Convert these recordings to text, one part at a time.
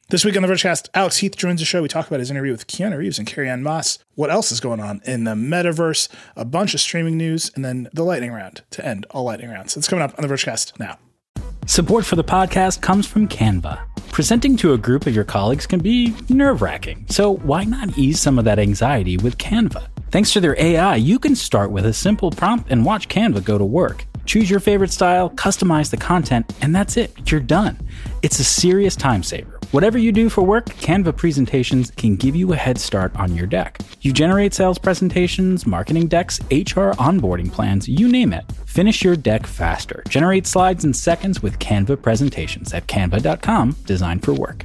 This week on the Vergecast, Alex Heath joins the show. We talk about his interview with Keanu Reeves and Carrie-Anne Moss. What else is going on in the metaverse? A bunch of streaming news, and then the lightning round to end all lightning rounds. It's coming up on the Vergecast now. Support for the podcast comes from Canva. Presenting to a group of your colleagues can be nerve-wracking, so why not ease some of that anxiety with Canva? Thanks to their AI, you can start with a simple prompt and watch Canva go to work. Choose your favorite style, customize the content, and that's it. You're done. It's a serious time saver. Whatever you do for work, Canva presentations can give you a head start on your deck. You generate sales presentations, marketing decks, HR onboarding plans, you name it. Finish your deck faster. Generate slides in seconds with Canva presentations at canva.com, designed for work.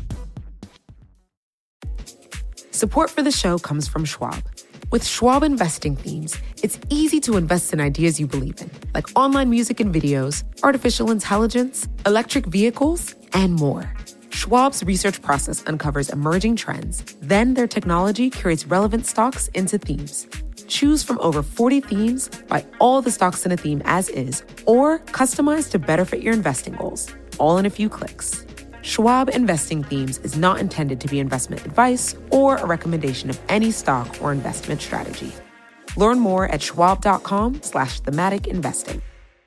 Support for the show comes from Schwab. With Schwab investing themes, it's easy to invest in ideas you believe in, like online music and videos, artificial intelligence, electric vehicles, and more. Schwab's research process uncovers emerging trends. Then their technology curates relevant stocks into themes. Choose from over 40 themes, buy all the stocks in a theme as is, or customize to better fit your investing goals, all in a few clicks. Schwab Investing Themes is not intended to be investment advice or a recommendation of any stock or investment strategy. Learn more at schwab.com/thematic investing.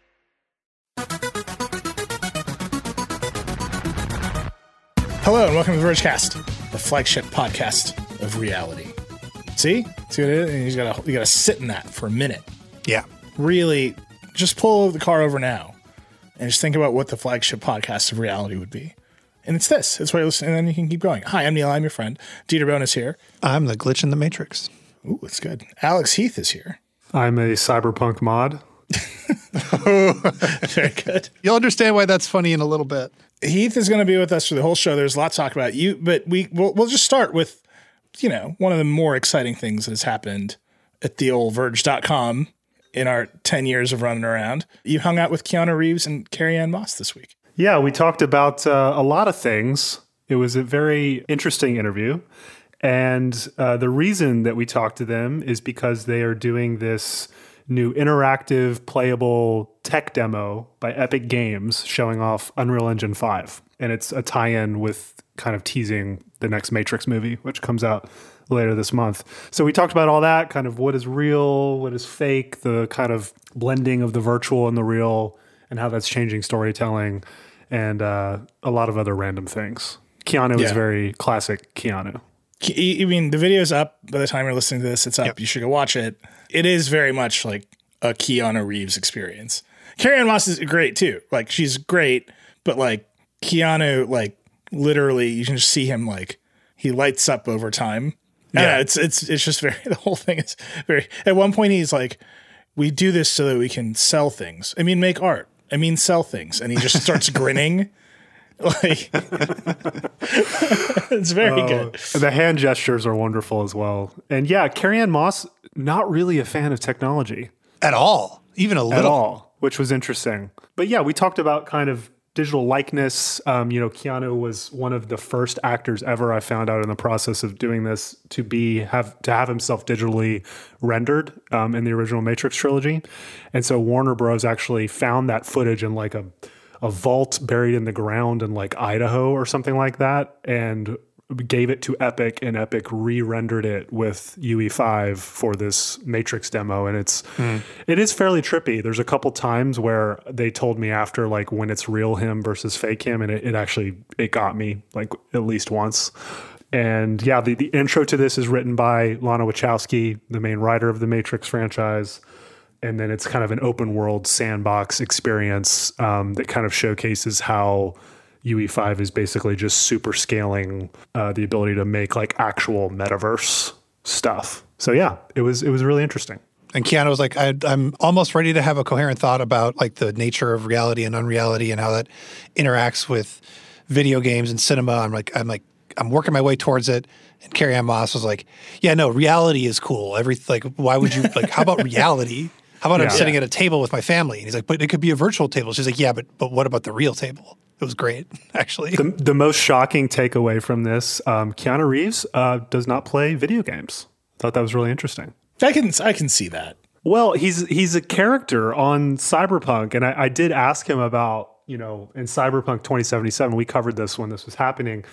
Hello and welcome to the Vergecast, the flagship podcast of reality. See what it is? And you gotta sit in that for a minute. Yeah. Really, just pull the car over now and just think about what the flagship podcast of reality would be. And it's this. It's why you're listening, and then you can keep going. Hi, I'm Neil. I'm your friend. Dieter Bohn is here. I'm the glitch in the Matrix. Ooh, it's good. Alex Heath is here. I'm a cyberpunk mod. Very good. You'll understand why that's funny in a little bit. Heath is going to be with us for the whole show. There's a lot to talk about. But we'll just start with, one of the more exciting things that has happened at the old Verge.com in our 10 years of running around. You hung out with Keanu Reeves and Carrie-Anne Moss this week. Yeah, we talked about a lot of things. It was a very interesting interview. And the reason that we talked to them is because they are doing this new interactive, playable tech demo by Epic Games showing off Unreal Engine 5. And it's a tie-in with kind of teasing the next Matrix movie, which comes out later this month. So we talked about all that, kind of what is real, what is fake, the kind of blending of the virtual and the real, and how that's changing storytelling, and a lot of other random things. Keanu is very classic Keanu. I mean, the video's up by the time you're listening to this. It's up. Yep. You should go watch it. It is very much like a Keanu Reeves experience. Carrie-Anne Moss is great too. Like, she's great, but like Keanu, like literally, you can just see him like he lights up over time. Yeah, it's just very. The whole thing is very. At one point, he's like, "We do this so that we can sell things. I mean, make art. I mean, sell things." And he just starts grinning. Like, it's very good. The hand gestures are wonderful as well. And yeah, Carrie-Anne Moss, not really a fan of technology. At all. Even a little. At all, which was interesting. But yeah, we talked about kind of digital likeness. Keanu was one of the first actors ever, I found out in the process of doing this, to have himself digitally rendered in the original Matrix trilogy. And so Warner Bros. Actually found that footage in like a vault buried in the ground in like Idaho or something like that, and gave it to Epic, and Epic re-rendered it with UE5 for this Matrix demo. And it is fairly trippy. There's a couple times where they told me after, like, when it's real him versus fake him, and it got me like at least once. And yeah, the intro to this is written by Lana Wachowski, the main writer of the Matrix franchise. And then it's kind of an open world sandbox experience that kind of showcases how UE5 is basically just super scaling the ability to make like actual metaverse stuff. So yeah, it was really interesting. And Keanu was like, I'm almost ready to have a coherent thought about like the nature of reality and unreality and how that interacts with video games and cinema. I'm working my way towards it. And Carrie-Anne Moss was like, yeah, no, reality is cool. Why would you how about reality? How about I'm sitting at a table with my family? And he's like, but it could be a virtual table. She's like, yeah, but what about the real table? It was great, actually. The most shocking takeaway from this, Keanu Reeves does not play video games. Thought that was really interesting. I can see that. Well, he's a character on Cyberpunk, and I did ask him about, in Cyberpunk 2077, we covered this when this was happening.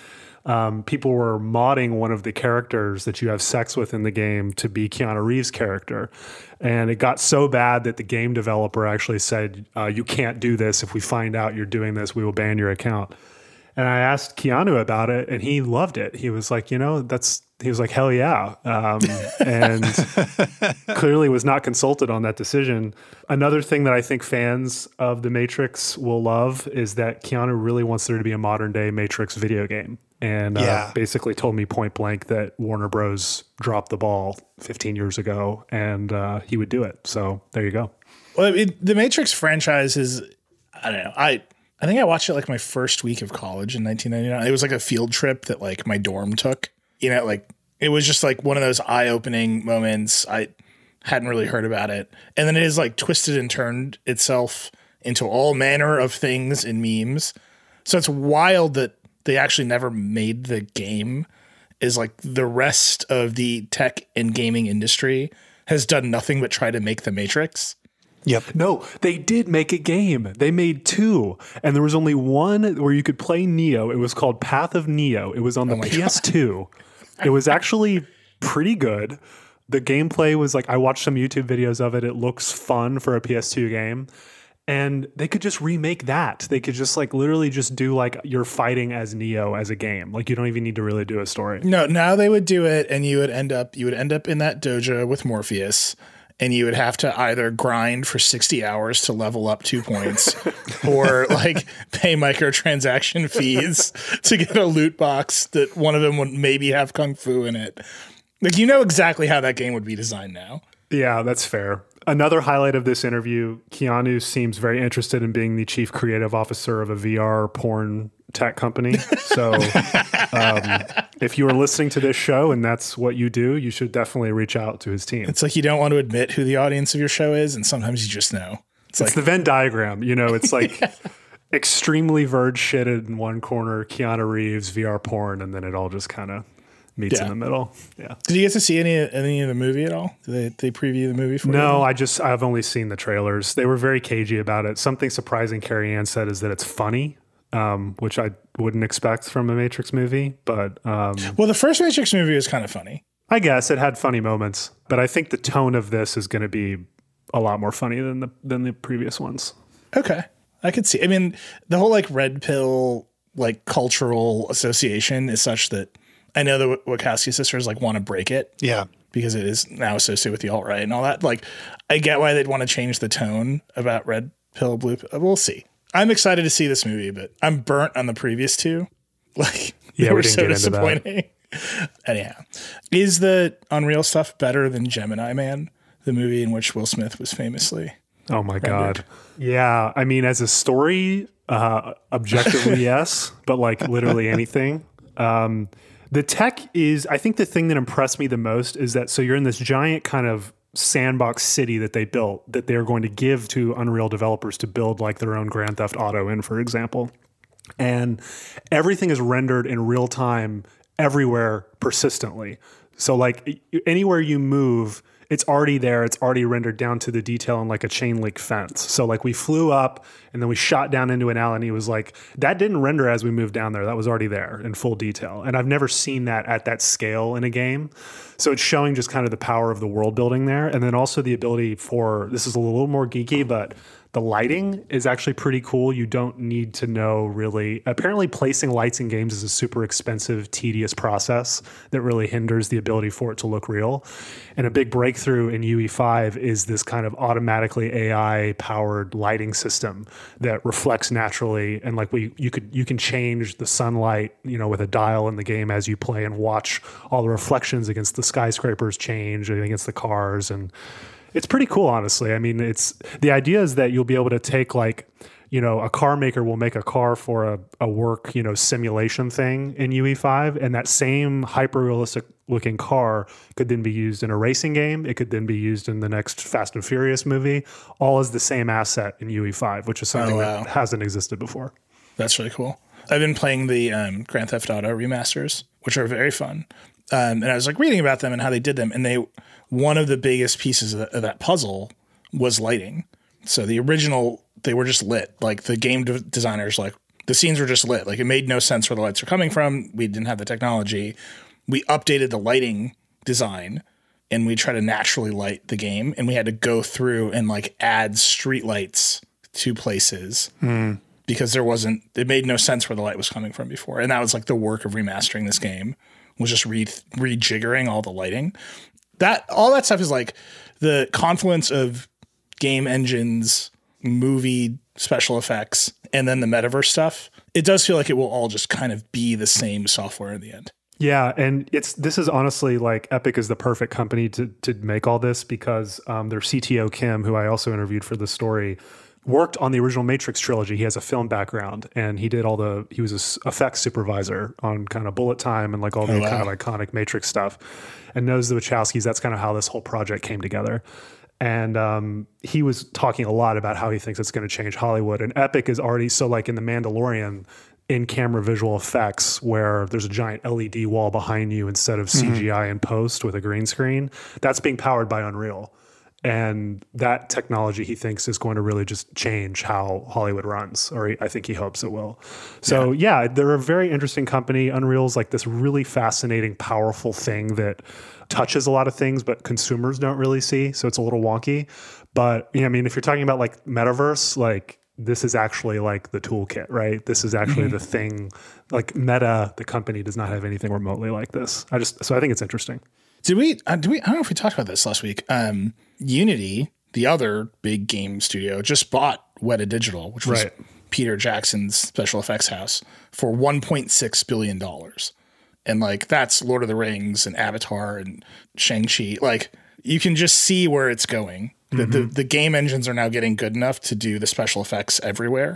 people were modding one of the characters that you have sex with in the game to be Keanu Reeves' character. And it got so bad that the game developer actually said, you can't do this. If we find out you're doing this, we will ban your account. And I asked Keanu about it, and he loved it. He was like, he was like, hell yeah. And clearly was not consulted on that decision. Another thing that I think fans of The Matrix will love is that Keanu really wants there to be a modern day Matrix video game. And basically told me point blank that Warner Bros. Dropped the ball 15 years ago, and he would do it. So there you go. Well, the Matrix franchise is, I don't know. I think I watched it like my first week of college in 1999. It was like a field trip that like my dorm took. Like it was just like one of those eye-opening moments. I hadn't really heard about it. And then it has like twisted and turned itself into all manner of things in memes. So it's wild that they actually never made the game, is like the rest of the tech and gaming industry has done nothing but try to make the Matrix. Yep. No, they did make a game. They made 2, and there was only one where you could play Neo. It was called Path of Neo. It was on the PS2. It was actually pretty good. The gameplay was like, I watched some YouTube videos of it. It looks fun for a PS2 game. And they could just remake that. They could just like literally just do like you're fighting as Neo as a game. Like you don't even need to really do a story. No, now they would do it, and you would end up in that dojo with Morpheus. And you would have to either grind for 60 hours to level up 2 points or like pay microtransaction fees to get a loot box that one of them would maybe have Kung Fu in it. Like, exactly how that game would be designed now. Yeah, that's fair. Another highlight of this interview, Keanu seems very interested in being the chief creative officer of a VR porn tech company. So if you are listening to this show and that's what you do, you should definitely reach out to his team. It's like you don't want to admit who the audience of your show is, and sometimes you just know. It's like the Venn diagram. It's like extremely Verge shit in one corner, Keanu Reeves, VR porn, and then it all just kind of meets in the middle. Yeah. Did you get to see any of the movie at all? Did they preview the movie for you? No, I've only seen the trailers. They were very cagey about it. Something surprising Carrie Ann said is that it's funny. Which I wouldn't expect from a Matrix movie, but well, the first Matrix movie was kind of funny. I guess it had funny moments, but I think the tone of this is going to be a lot more funny than the previous ones. Okay, I could see. I mean, the whole like red pill like cultural association is such that I know the Wachowski sisters like want to break it. Yeah, because it is now associated with the alt-right and all that. Like, I get why they'd want to change the tone about red pill, blue pill. We'll see. I'm excited to see this movie, but I'm burnt on the previous 2. Like, they were so disappointing. Anyhow, is the Unreal stuff better than Gemini Man, the movie in which Will Smith was famously? Oh my God. Yeah. I mean, as a story, objectively, yes, but like literally anything. The tech is, I think the thing that impressed me the most is that, so you're in this giant kind of sandbox city that they built that they're going to give to Unreal developers to build like their own Grand Theft Auto in, for example. And everything is rendered in real time everywhere persistently. So like anywhere you move, it's already there. It's already rendered down to the detail in like a chain link fence. So like we flew up and then we shot down into an alley and he was like, that didn't render as we moved down there. That was already there in full detail. And I've never seen that at that scale in a game. So it's showing just kind of the power of the world building there. And then also the ability for, this is a little more geeky, but the lighting is actually pretty cool. You don't need to know really. Apparently placing lights in games is a super expensive, tedious process that really hinders the ability for it to look real. And a big breakthrough in UE5 is this kind of automatically AI powered lighting system that reflects naturally. And like you can change the sunlight, with a dial in the game as you play and watch all the reflections against the skyscrapers change and against the cars. And it's pretty cool, honestly. I mean, the idea is that you'll be able to take like, a car maker will make a car for a work, simulation thing in UE5, and that same hyper-realistic looking car could then be used in a racing game. It could then be used in the next Fast and Furious movie, all as the same asset in UE5, which is something that hasn't existed before. That's really cool. I've been playing the Grand Theft Auto remasters, which are very fun. And I was like reading about them and how they did them, and one of the biggest pieces of that puzzle was lighting. So the original, they were just lit. Like the game designers like The scenes were just lit. Like, it made no sense where the lights were coming from. We didn't have the technology. We updated the lighting design, and we tried to naturally light the game. And we had to go through and like add street lights to places because it made no sense where the light was coming from before. And that was like the work of remastering this game, was just rejiggering all the lighting. All that stuff is like the confluence of game engines, movie special effects, and then the metaverse stuff. It does feel like it will all just kind of be the same software in the end. Yeah, and this is honestly like Epic is the perfect company to make all this because their CTO Kim, who I also interviewed for the story, worked on the original Matrix trilogy. He has a film background, and he was an effects supervisor on kind of Bullet Time and like all the kind of iconic Matrix stuff, and knows the Wachowskis. That's kind of how this whole project came together. And he was talking a lot about how he thinks it's going to change Hollywood. And Epic is already, so like in The Mandalorian, in-camera visual effects where there's a giant LED wall behind you instead of CGI in post with a green screen, that's being powered by Unreal. And that technology, he thinks, is going to really just change how Hollywood runs, or I think he hopes it will. So yeah, they're a very interesting company. Unreal's like this really fascinating, powerful thing that touches a lot of things, but consumers don't really see. So it's a little wonky. But I mean, if you're talking about like metaverse, like this is actually like the toolkit, right? This is actually the thing. Like Meta, the company, does not have anything remotely like this. So I think it's interesting. Did we? I don't know if we talked about this last week. Unity, the other big game studio, just bought Weta Digital, which was Peter Jackson's special effects house, for $1.6 billion. And like, that's Lord of the Rings and Avatar and Shang-Chi. Like, you can just see where it's going. The game engines are now getting good enough to do the special effects everywhere.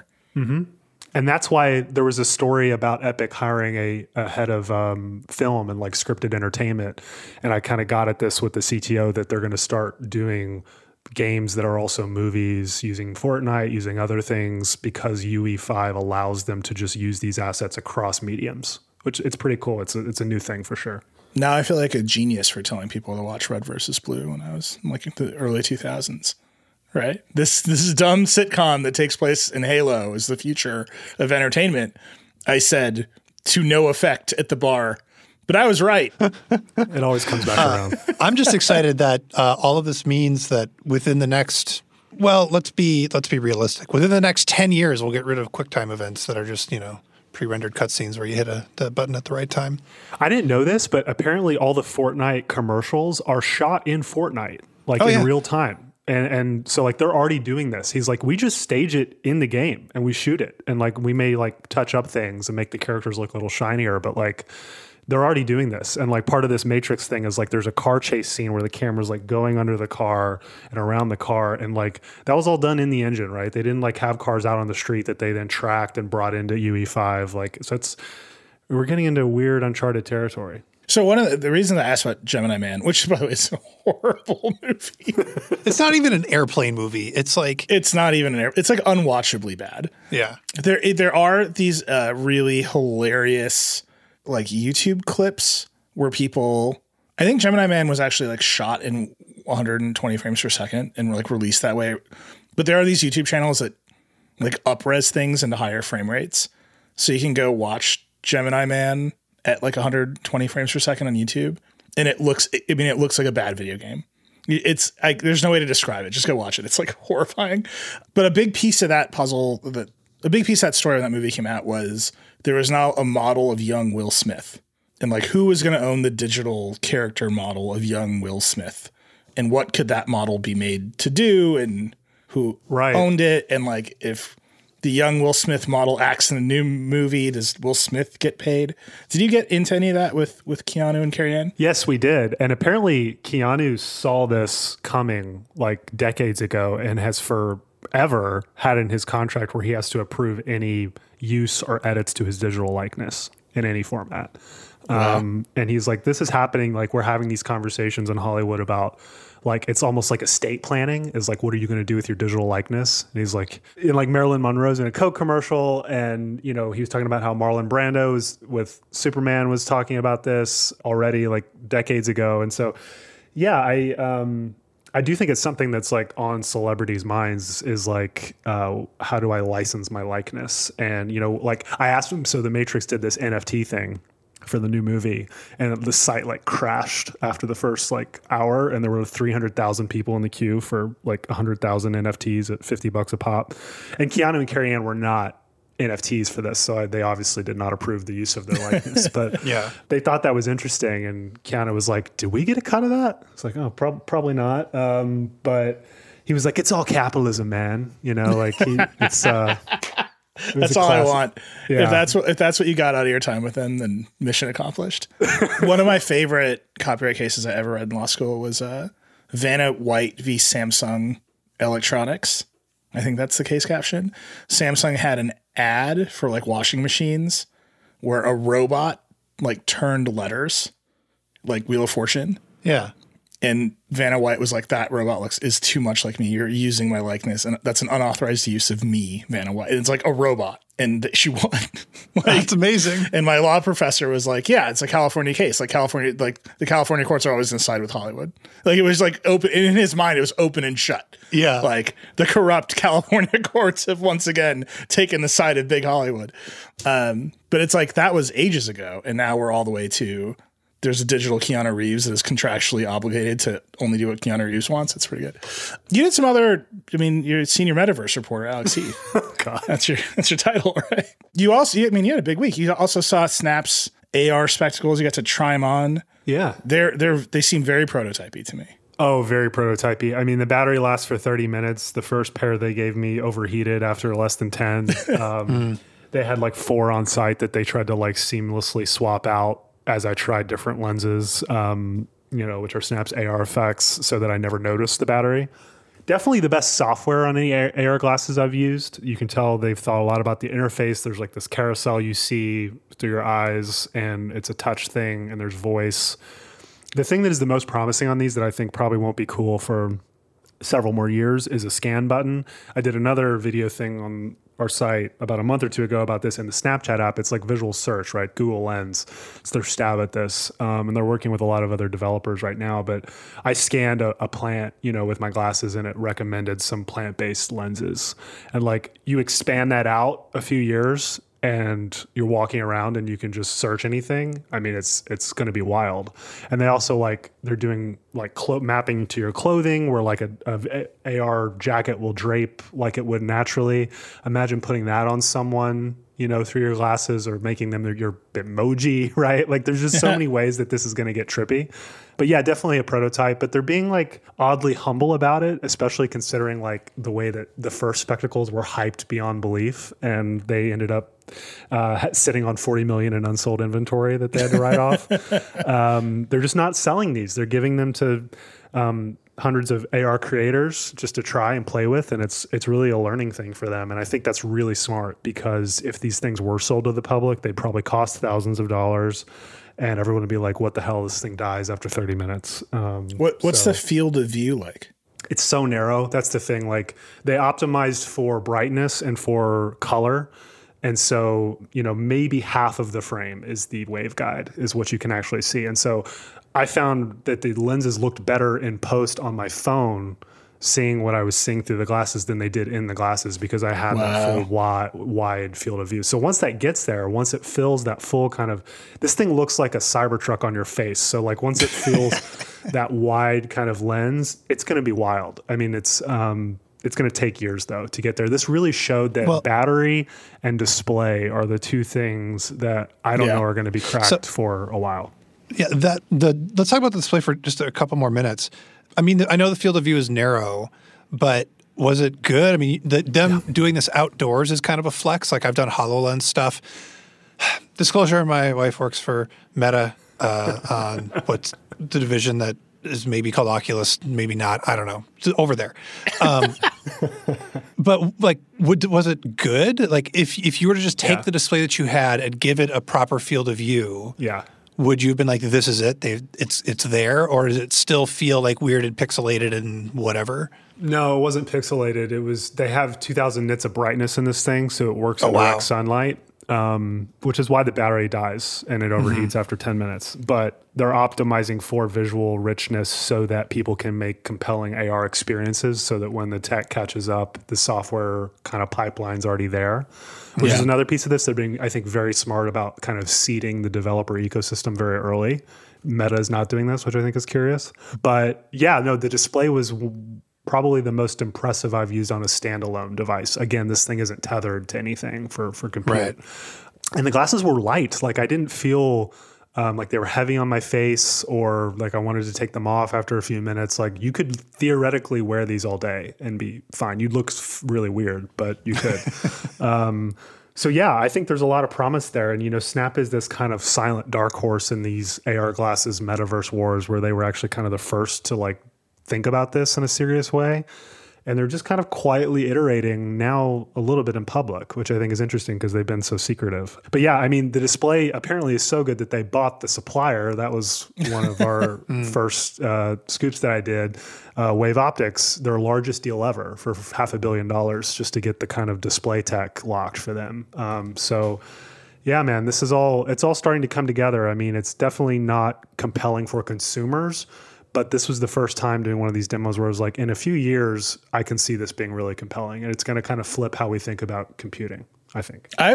And that's why there was a story about Epic hiring a head of film and like scripted entertainment. And I kind of got at this with the CTO that they're going to start doing games that are also movies using Fortnite, using other things, because UE5 allows them to just use these assets across mediums, which it's pretty cool. It's a new thing for sure. Now I feel like a genius for telling people to watch Red vs. Blue when I was like in the early 2000s. Right. This dumb sitcom that takes place in Halo is the future of entertainment. I said to no effect at the bar, but I was right. It always comes back around. I'm just excited that all of this means that within the next, well, let's be realistic. Within the next 10 years, we'll get rid of QuickTime events that are just, pre-rendered cutscenes where you hit the button at the right time. I didn't know this, but apparently all the Fortnite commercials are shot in Fortnite, like in real time. And so like they're already doing this. He's like, we just stage it in the game and we shoot it. And like we may like touch up things and make the characters look a little shinier, but like they're already doing this. And like part of this Matrix thing is like there's a car chase scene where the camera's like going under the car and around the car. And like that was all done in the engine, right? They didn't like have cars out on the street that they then tracked and brought into UE5. Like, so we're getting into weird uncharted territory. So one of the reasons I asked about Gemini Man, which by the way is a horrible movie. It's not even an airplane movie. It's like it's not even it's like unwatchably bad. Yeah. There are these really hilarious like YouTube clips where people, I think Gemini Man was actually like shot in 120 frames per second and like released that way. But there are these YouTube channels that like up-res things into higher frame rates. So you can go watch Gemini Man at like 120 frames per second on YouTube. And it looks like a bad video game. It's like, there's no way to describe it. Just go watch it. It's like horrifying. But a big piece of that puzzle, a big piece of that story when that movie came out was there was now a model of young Will Smith. And like, who was going to own the digital character model of young Will Smith? And what could that model be made to do? And who owned it? And like, if the young Will Smith model acts in a new movie, does Will Smith get paid? Did you get into any of that with Keanu and Carrie-Anne? Yes, we did. And apparently Keanu saw this coming like decades ago and has forever had in his contract where he has to approve any use or edits to his digital likeness in any format. Wow. And he's like, this is happening. Like, we're having these conversations in Hollywood about like, it's almost like estate planning is like, what are you going to do with your digital likeness? And he's like, like Marilyn Monroe's in a Coke commercial. And, he was talking about how Marlon Brando with Superman was talking about this already like decades ago. And so, yeah, I I do think it's something that's like on celebrities' minds is like, how do I license my likeness? And, you know, like I asked them, so The Matrix did this NFT thing for the new movie, and the site like crashed after the first like hour, and there were 300,000 people in the queue for like 100,000 NFTs at $50 a pop. And Keanu and Carrie Ann were not NFTs for this, so they obviously did not approve the use of their likeness, but Yeah. they thought that was interesting, and Keanu was like, did we get a cut of that? It's like, oh, probably not. But he was like, it's all capitalism, man. You know, like it's That's all I want. Yeah. If that's what you got out of your time with them, then mission accomplished. One of my favorite copyright cases I ever read in law school was Vanna White v. Samsung Electronics. I think that's the case caption. Samsung had an ad for like washing machines where a robot like turned letters, like Wheel of Fortune. Yeah. And Vanna White was like, that robot is too much like me. You're using my likeness. And that's an unauthorized use of me, Vanna White. And it's like a robot. And she won. That's amazing. And my law professor was like, yeah, it's a California case. Like the California courts are always going to side with Hollywood. Like it was like open in his mind. It was open and shut. Yeah. Like the corrupt California courts have once again taken the side of big Hollywood. But it's like, that was ages ago. And now we're all the way to, there's a digital Keanu Reeves that is contractually obligated to only do what Keanu Reeves wants. That's pretty good. You did some other, I mean, you're a senior metaverse reporter, Alex Heath. Oh, God. That's your title, right? You also, I mean, you had a big week. You also saw Snap's AR spectacles. You got to try them on. Yeah. They seem very prototypey to me. Oh, very prototypey. I mean, the battery lasts for 30 minutes. The first pair they gave me overheated after less than 10. They had like 4 on site that they tried to like seamlessly swap out as I tried different lenses, which are Snap's AR effects, so that I never noticed the battery. Definitely the best software on any AR glasses I've used. You can tell they've thought a lot about the interface. There's like this carousel you see through your eyes, and it's a touch thing, and there's voice. The thing that is the most promising on these that I think probably won't be cool for several more years is a scan button. I did another video thing on our site about a month or two ago about this in the Snapchat app. It's like visual search, right? Google Lens. It's their stab at this. And they're working with a lot of other developers right now. But I scanned a plant, with my glasses, and it recommended some plant-based lenses. And like you expand that out a few years and you're walking around and you can just search anything. I mean, it's going to be wild. And they also they're doing like mapping to your clothing where like a AR jacket will drape like it would naturally. Imagine putting that on someone, through your glasses, or making them your Bitmoji, right? Like there's just so many ways that this is going to get trippy. But yeah, definitely a prototype, but they're being like oddly humble about it, especially considering like the way that the first spectacles were hyped beyond belief, and they ended up sitting on 40 million in unsold inventory that they had to write off. They're just not selling these. They're giving them to hundreds of AR creators just to try and play with, and it's really a learning thing for them. And I think that's really smart, because if these things were sold to the public, they'd probably cost thousands of dollars, and everyone would be like, what the hell, this thing dies after 30 minutes. What's the field of view like? It's so narrow. That's the thing. Like they optimized for brightness and for color. And so, maybe half of the frame is the waveguide, is what you can actually see. And so I found that the lenses looked better in post on my phone, seeing what I was seeing through the glasses, than they did in the glasses, because I had that full wide field of view. So once that gets there, once it fills that full kind of, this thing looks like a Cybertruck on your face. So like once it feels that wide kind of lens, it's going to be wild. I mean, it's going to take years though to get there. This really showed that battery and display are the two things that I don't know are going to be cracked for a while. Yeah, let's talk about the display for just a couple more minutes. I mean, I know the field of view is narrow, but was it good? I mean, them doing this outdoors is kind of a flex. Like I've done HoloLens stuff. Disclosure, my wife works for Meta on what's the division that is maybe called Oculus, maybe not. I don't know. It's over there. But like, was it good? Like if you were to just take the display that you had and give it a proper field of view, would you have been like, this is it? It's there? Or does it still feel like weird and pixelated and whatever? No, it wasn't pixelated. They have 2000 nits of brightness in this thing, so it works in direct sunlight. which is why the battery dies and it overheats after 10 minutes. But they're optimizing for visual richness so that people can make compelling AR experiences, so that when the tech catches up, the software kind of pipeline's already there, which is another piece of this. They're being, I think, very smart about kind of seeding the developer ecosystem very early. Meta is not doing this, which I think is curious. But yeah, no, the display was probably the most impressive I've used on a standalone device. Again, this thing isn't tethered to anything for compute. Right. And the glasses were light. Like, I didn't feel like they were heavy on my face, or like I wanted to take them off after a few minutes. Like, you could theoretically wear these all day and be fine. You'd look really weird, but you could. So yeah, I think there's a lot of promise there. And, you know, Snap is this kind of silent dark horse in these AR glasses metaverse wars, where they were actually kind of the first to like think about this in a serious way. And they're just kind of quietly iterating now a little bit in public, which I think is interesting because they've been so secretive. But yeah, I mean, the display apparently is so good that they bought the supplier. That was one of our first scoops that I did. Wave Optics, their largest deal ever, for $500 million just to get the kind of display tech locked for them. So yeah, man, it's all starting to come together. I mean, it's definitely not compelling for consumers, but this was the first time doing one of these demos where I was like, in a few years, I can see this being really compelling. And it's going to kind of flip how we think about computing, I think. I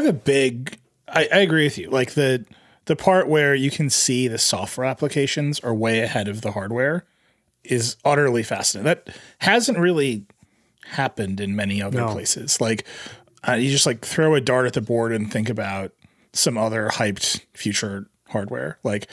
agree with you. Like the part where you can see the software applications are way ahead of the hardware is utterly fascinating. That hasn't really happened in many other places. Like you just like throw a dart at the board and think about some other hyped future hardware. Like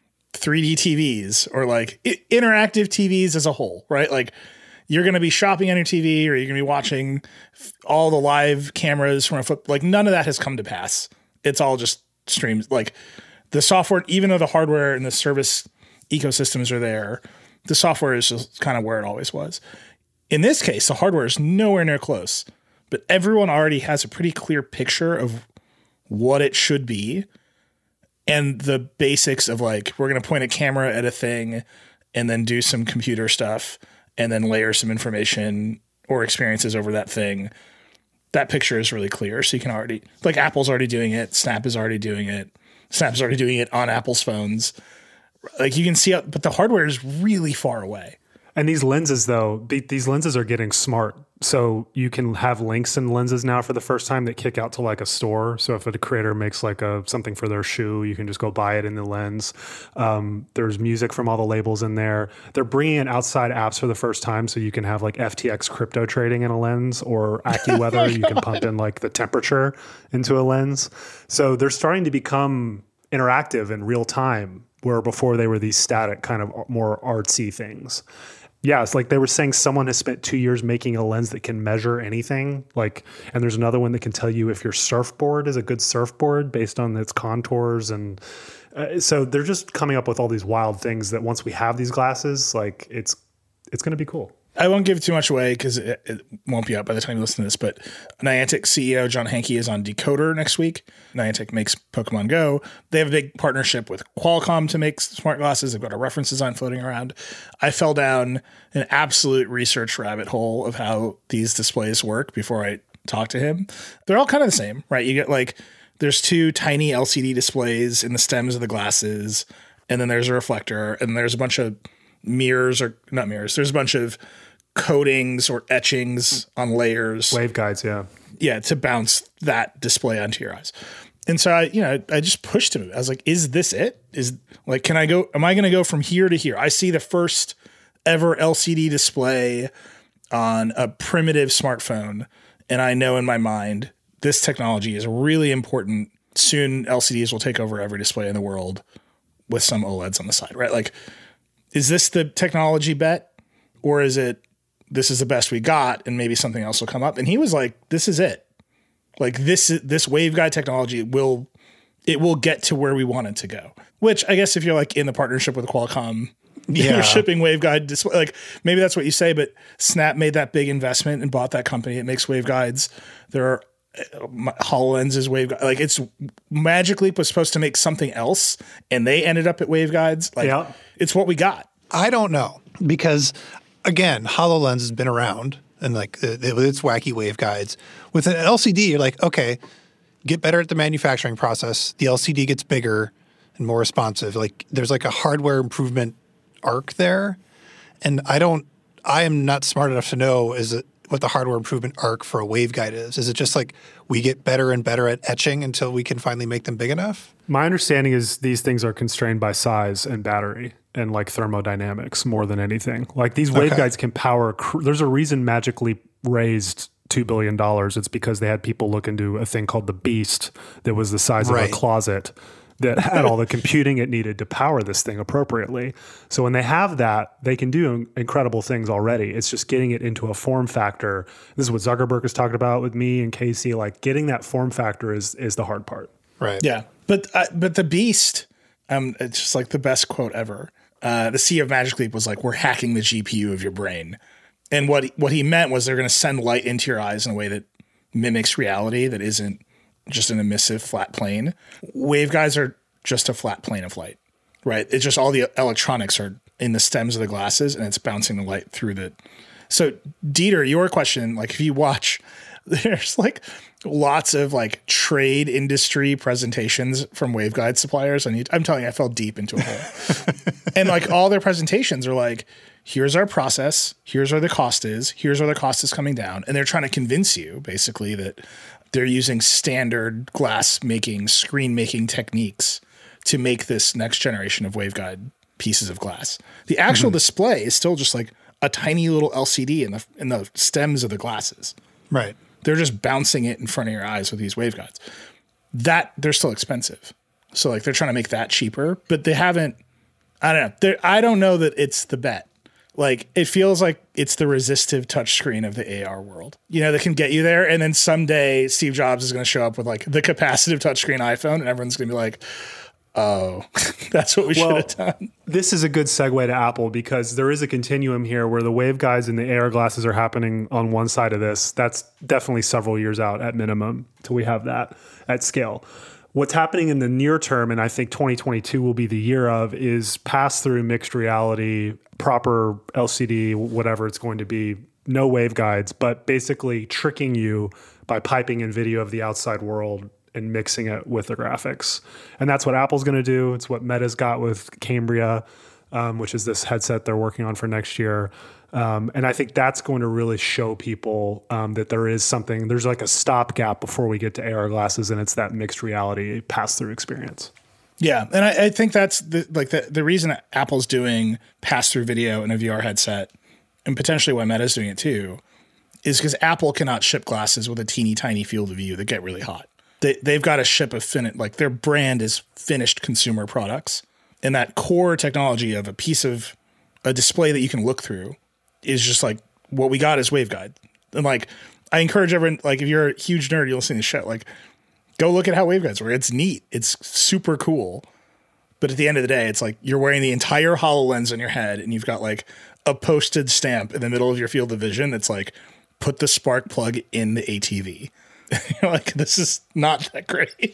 3D TVs or like interactive TVs as a whole, right? Like you're going to be shopping on your TV, or you're going to be watching all the live cameras from a flip. Like none of that has come to pass. It's all just streams. Like the software, even though the hardware and the service ecosystems are there, the software is just kind of where it always was. In this case, the hardware is nowhere near close, but everyone already has a pretty clear picture of what it should be. And the basics of like, we're going to point a camera at a thing and then do some computer stuff and then layer some information or experiences over that thing. That picture is really clear. So you can already, like Apple's already doing it. Snap is already doing it. Snap's already doing it on Apple's phones. Like you can see, but the hardware is really far away. And these lenses, though, these lenses are getting smart. So you can have links in lenses now for the first time that kick out to like a store. So if a creator makes like something for their shoe, you can just go buy it in the lens. There's music from all the labels in there. They're bringing in outside apps for the first time. So you can have like FTX crypto trading in a lens, or AccuWeather. You can pump in like the temperature into a lens. So they're starting to become interactive in real time, where before they were these static kind of more artsy things. Yeah, it's like they were saying someone has spent 2 years making a lens that can measure anything. Like, and there's another one that can tell you if your surfboard is a good surfboard based on its contours. And so they're just coming up with all these wild things that once we have these glasses, like it's going to be cool. I won't give too much away because it won't be out by the time you listen to this, but Niantic CEO John Hanke is on Decoder next week. Niantic makes Pokemon Go. They have a big partnership with Qualcomm to make smart glasses. They've got a reference design floating around. I fell down an absolute research rabbit hole of how these displays work before I talked to him. They're all kind of the same, right? You get like, there's two tiny LCD displays in the stems of the glasses, and then there's a reflector, and there's a bunch of mirrors, or not mirrors, there's a bunch of coatings or etchings on layers, waveguides, to bounce that display onto your eyes. And so I just pushed him. I was like, is this it? Is like, am I going to go from here to here? I see the first ever LCD display on a primitive smartphone, and I know in my mind this technology is really important. Soon LCDs will take over every display in the world with some OLEDs on the side, right? Like, is this the technology bet, or is it, this is the best we got and maybe something else will come up? And he was like, this is it. Like this waveguide technology will get to where we want it to go. Which I guess if you're like in the partnership with Qualcomm, you're shipping waveguide display, like maybe that's what you say, but Snap made that big investment and bought that company. It makes waveguides. There are HoloLens's waveguide. Like it's Magic Leap was supposed to make something else and they ended up at waveguides. Like it's what we got. I don't know, because again, HoloLens has been around and like it's wacky waveguides. With an LCD, you're like, okay, get better at the manufacturing process. The LCD gets bigger and more responsive. Like there's like a hardware improvement arc there. And I am not smart enough to know what the hardware improvement arc for a waveguide is. Is it just like we get better and better at etching until we can finally make them big enough? My understanding is these things are constrained by size and battery and like thermodynamics more than anything. Like these waveguides can power. There's a reason Magic Leap raised $2 billion. It's because they had people look into a thing called the Beast that was the size of a closet that had all the computing it needed to power this thing appropriately. So when they have that, they can do incredible things already. It's just getting it into a form factor. This is what Zuckerberg has talked about with me and Casey. Like getting that form factor is the hard part. Right. Yeah. But the Beast, it's just like the best quote ever. The CEO of Magic Leap was like, we're hacking the GPU of your brain. And what he meant was they're going to send light into your eyes in a way that mimics reality, that isn't just an emissive flat plane. Waveguides are just a flat plane of light, right? It's just all the electronics are in the stems of the glasses and it's bouncing the light through the. So Dieter, your question, like if you watch, there's like lots of like trade industry presentations from waveguide suppliers. I'm telling you, I fell deep into a hole. And like all their presentations are like, here's our process. Here's where the cost is. Here's where the cost is coming down. And they're trying to convince you basically that they're using standard glass making, screen making techniques to make this next generation of waveguide pieces of glass. The actual display is still just like a tiny little LCD in the stems of the glasses. Right. They're just bouncing it in front of your eyes with these waveguides. They're still expensive. So like they're trying to make that cheaper, but they haven't. I don't know. I don't know that it's the bet. Like it feels like it's the resistive touchscreen of the AR world, that can get you there. And then someday Steve Jobs is going to show up with like the capacitive touchscreen iPhone and everyone's going to be like, oh, that's what we should have done. This is a good segue to Apple because there is a continuum here where the waveguides and the AR glasses are happening on one side of this. That's definitely several years out at minimum till we have that at scale. What's happening in the near term, and I think 2022 will be the year of, is pass-through mixed reality, proper LCD, whatever it's going to be, no waveguides, but basically tricking you by piping in video of the outside world and mixing it with the graphics. And that's what Apple's going to do. It's what Meta's got with Cambria, which is this headset they're working on for next year. And I think that's going to really show people that there is something, there's like a stopgap before we get to AR glasses, and it's that mixed reality pass-through experience. Yeah, and I think that's the reason Apple's doing pass-through video in a VR headset, and potentially why Meta's doing it too, is because Apple cannot ship glasses with a teeny tiny field of view that get really hot. They've got to ship their brand is finished consumer products, and that core technology of a display that you can look through is just like what we got is waveguide. And like I encourage everyone, like if you're a huge nerd, you'll listen to the show, like go look at how waveguides work. It's neat. It's super cool. But at the end of the day, it's like you're wearing the entire HoloLens on your head and you've got like a posted stamp in the middle of your field of vision that's like, put the spark plug in the ATV. You're like, this is not that great.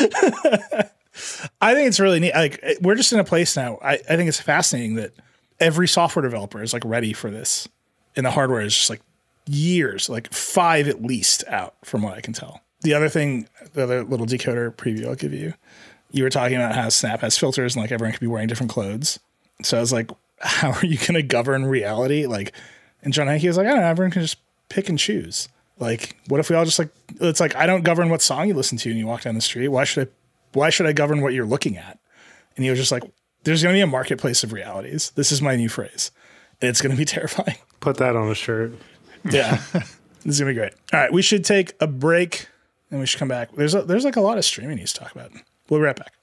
I think it's really neat. Like we're just in a place now. I think it's fascinating that every software developer is like ready for this. And the hardware is just like years, like 5 at least out from what I can tell. The other little decoder preview I'll give you, you were talking about how Snap has filters and like everyone could be wearing different clothes. So I was like, how are you going to govern reality? Like, and John Hanke was like, I don't know, everyone can just pick and choose. Like, what if we all just like, it's like, I don't govern what song you listen to when you walk down the street. Why should I govern what you're looking at? And he was just like, there's going to be a marketplace of realities. This is my new phrase. And it's going to be terrifying. Put that on a shirt. Yeah. This is going to be great. All right. We should take a break and we should come back. There's like a lot of streaming news to talk about. We'll be right back.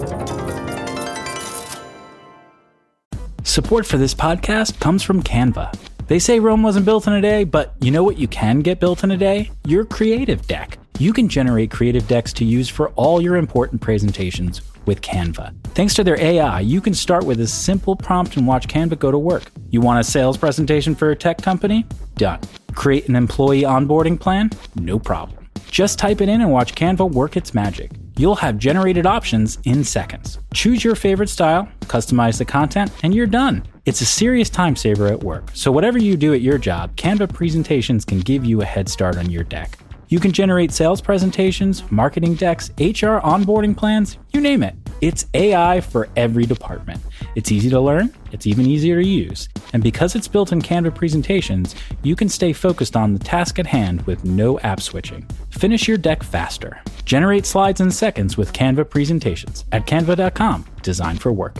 Support for this podcast comes from Canva. They say Rome wasn't built in a day, but you know what you can get built in a day? Your creative deck. You can generate creative decks to use for all your important presentations with Canva. Thanks to their AI, you can start with a simple prompt and watch Canva go to work. You want a sales presentation for a tech company? Done. Create an employee onboarding plan? No problem. Just type it in and watch Canva work its magic. You'll have generated options in seconds. Choose your favorite style, customize the content, and you're done. It's a serious time saver at work. So whatever you do at your job, Canva presentations can give you a head start on your deck. You can generate sales presentations, marketing decks, HR onboarding plans, you name it. It's AI for every department. It's easy to learn, it's even easier to use. And because it's built in Canva presentations, you can stay focused on the task at hand with no app switching. Finish your deck faster. Generate slides in seconds with Canva presentations at canva.com, designed for work.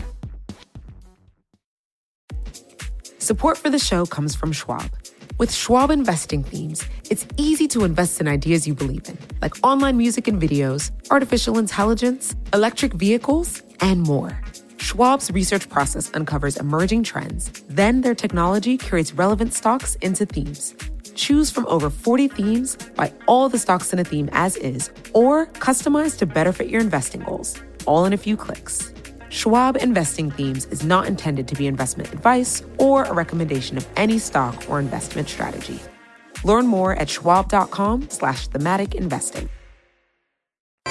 Support for the show comes from Schwab. With Schwab Investing Themes, it's easy to invest in ideas you believe in, like online music and videos, artificial intelligence, electric vehicles, and more. Schwab's research process uncovers emerging trends. Then their technology curates relevant stocks into themes. Choose from over 40 themes, buy all the stocks in a theme as is, or customize to better fit your investing goals, all in a few clicks. Schwab Investing Themes is not intended to be investment advice or a recommendation of any stock or investment strategy. Learn more at schwab.com/thematic investing. All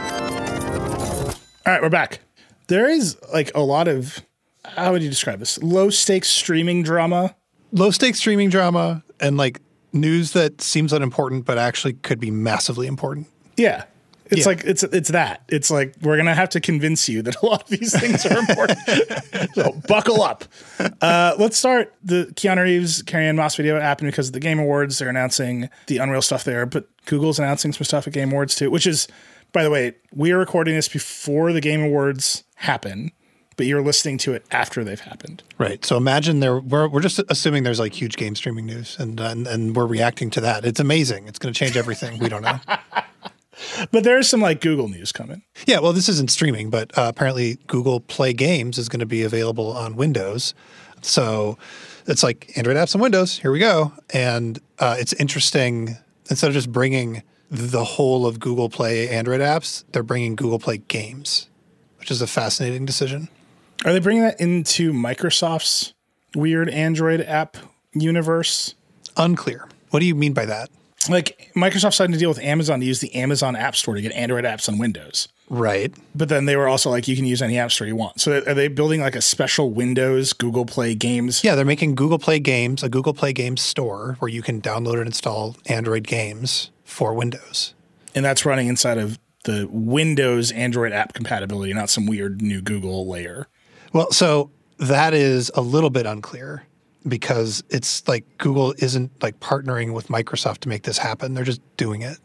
right, we're back. There is like a lot of, how would you describe this? Low stakes streaming drama. Low stakes streaming drama and like news that seems unimportant, but actually could be massively important. Yeah. It's like, it's that. It's like, we're going to have to convince you that a lot of these things are important. So buckle up. Let's start. The Keanu Reeves, Carrie-Anne Moss video happened because of the Game Awards. They're announcing the Unreal stuff there, but Google's announcing some stuff at Game Awards too, which is, by the way, we are recording this before the Game Awards happen, but you're listening to it after they've happened. Right. So imagine we're just assuming there's like huge game streaming news and we're reacting to that. It's amazing. It's going to change everything. We don't know. But there's some like Google news coming. Yeah, well, this isn't streaming, but apparently Google Play Games is going to be available on Windows. So it's like Android apps on Windows. Here we go. And it's interesting. Instead of just bringing the whole of Google Play Android apps, they're bringing Google Play Games, which is a fascinating decision. Are they bringing that into Microsoft's weird Android app universe? Unclear. What do you mean by that? Like Microsoft signed a deal with Amazon to use the Amazon App Store to get Android apps on Windows. Right. But then they were also like, you can use any app store you want. So are they building like a special Windows Google Play Games? Yeah, they're making Google Play Games, a Google Play Games store where you can download and install Android games for Windows. And that's running inside of the Windows Android app compatibility, not some weird new Google layer. Well, so that is a little bit unclear. Because it's like Google isn't like partnering with Microsoft to make this happen. They're just doing it.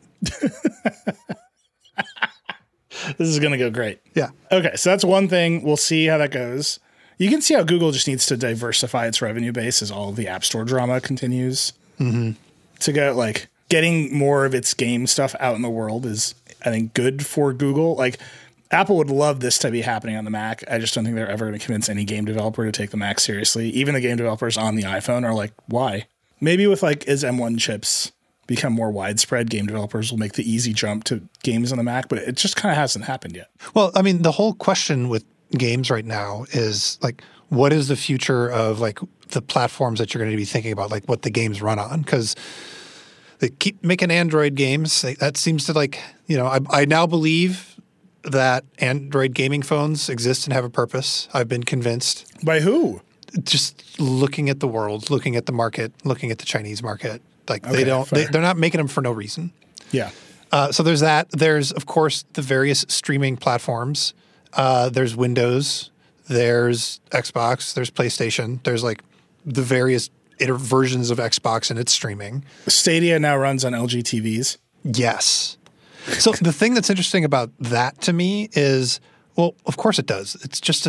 This is going to go great. Yeah. Okay. So that's one thing. We'll see how that goes. You can see how Google just needs to diversify its revenue base as all of the App Store drama continues to go. Like getting more of its game stuff out in the world is, I think, good for Google. Like Apple would love this to be happening on the Mac. I just don't think they're ever going to convince any game developer to take the Mac seriously. Even the game developers on the iPhone are like, why? Maybe with like as M1 chips become more widespread, game developers will make the easy jump to games on the Mac, but it just kind of hasn't happened yet. Well, I mean, the whole question with games right now is like, what is the future of like the platforms that you're going to be thinking about, like what the games run on? Because they keep making Android games. That seems to like, you know, I now believe that Android gaming phones exist and have a purpose. I've been convinced. By who? Just looking at the world, looking at the market, looking at the Chinese market. Like Okay, they're not making them for no reason. Yeah. So there's that. There's, of course, the various streaming platforms. There's Windows. There's Xbox. There's PlayStation. There's like the various versions of Xbox and its streaming. Stadia now runs on LG TVs. Yes. So the thing that's interesting about that to me is, well, of course it does. It's just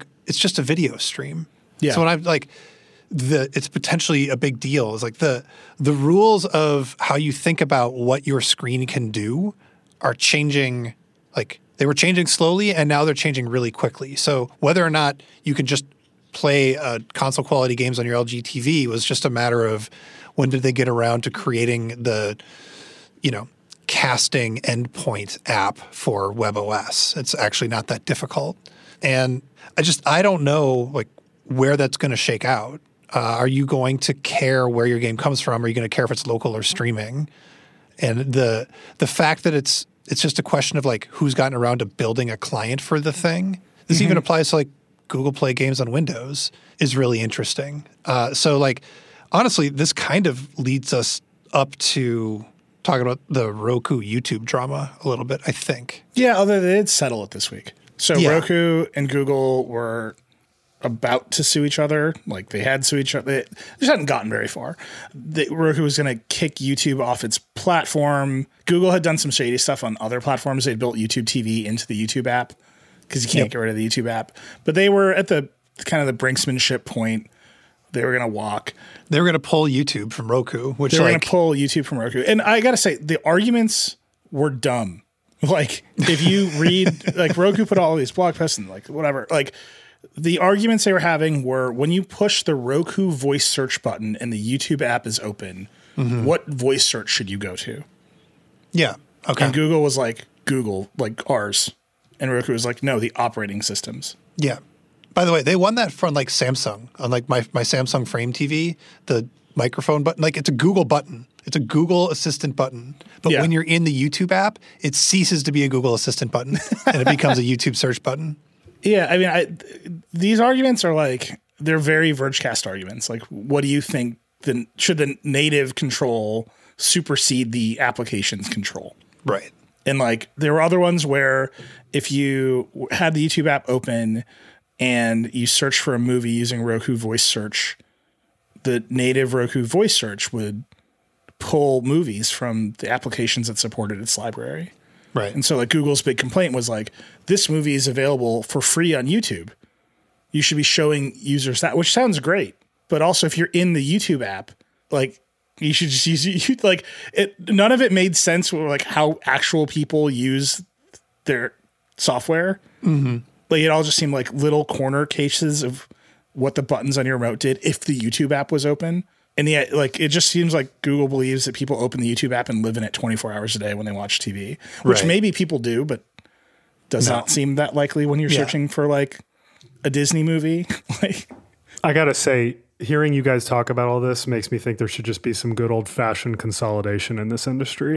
a video stream. Yeah. So when I'm like, it's potentially a big deal. It's like the rules of how you think about what your screen can do are changing. Like they were changing slowly, and now they're changing really quickly. So whether or not you can just play console quality games on your LG TV was just a matter of when did they get around to creating the, you know, casting endpoint app for WebOS. It's actually not that difficult. And I don't know like where that's going to shake out. Are you going to care where your game comes from? Are you going to care if it's local or streaming? And the fact that it's just a question of like who's gotten around to building a client for the thing. This even applies to like Google Play Games on Windows is really interesting. So like honestly, this kind of leads us up to talking about the Roku YouTube drama a little bit, I think. Yeah, although they did settle it this week. So Roku and Google were about to sue each other. Like they had sued each other. They just hadn't gotten very far. Roku was going to kick YouTube off its platform. Google had done some shady stuff on other platforms. They'd built YouTube TV into the YouTube app because you can't get rid of the YouTube app. But they were at the kind of the brinksmanship point. They were going to walk. They were going to pull YouTube from Roku, which they were going to pull YouTube from Roku. And I got to say, the arguments were dumb. Like if you read, like Roku put all these blog posts and like whatever, like the arguments they were having were when you push the Roku voice search button and the YouTube app is open, what voice search should you go to? Yeah. Okay. And Google was like, Google, like ours. And Roku was like, no, the operating systems. Yeah. By the way, they won that from like Samsung on like my Samsung Frame TV, the microphone button. Like it's a Google button. It's a Google Assistant button. But when you're in the YouTube app, it ceases to be a Google Assistant button and it becomes a YouTube search button. Yeah. I mean, these arguments are like, they're very Vergecast arguments. Like, what do you think should the native control supersede the application's control? Right. And like, there were other ones where if you had the YouTube app open and you search for a movie using Roku voice search, the native Roku voice search would pull movies from the applications that supported its library. Right. And so like Google's big complaint was like, this movie is available for free on YouTube. You should be showing users that, which sounds great. But also if you're in the YouTube app, like you should just use like it. None of it made sense with like how actual people use their software. Mm-hmm. Like it all just seemed like little corner cases of what the buttons on your remote did if the YouTube app was open. And yet, like, it just seems like Google believes that people open the YouTube app and live in it 24 hours a day when they watch TV, which maybe people do, but does not seem that likely when you're searching for like a Disney movie. Like, I gotta say, hearing you guys talk about all this makes me think there should just be some good old fashioned consolidation in this industry.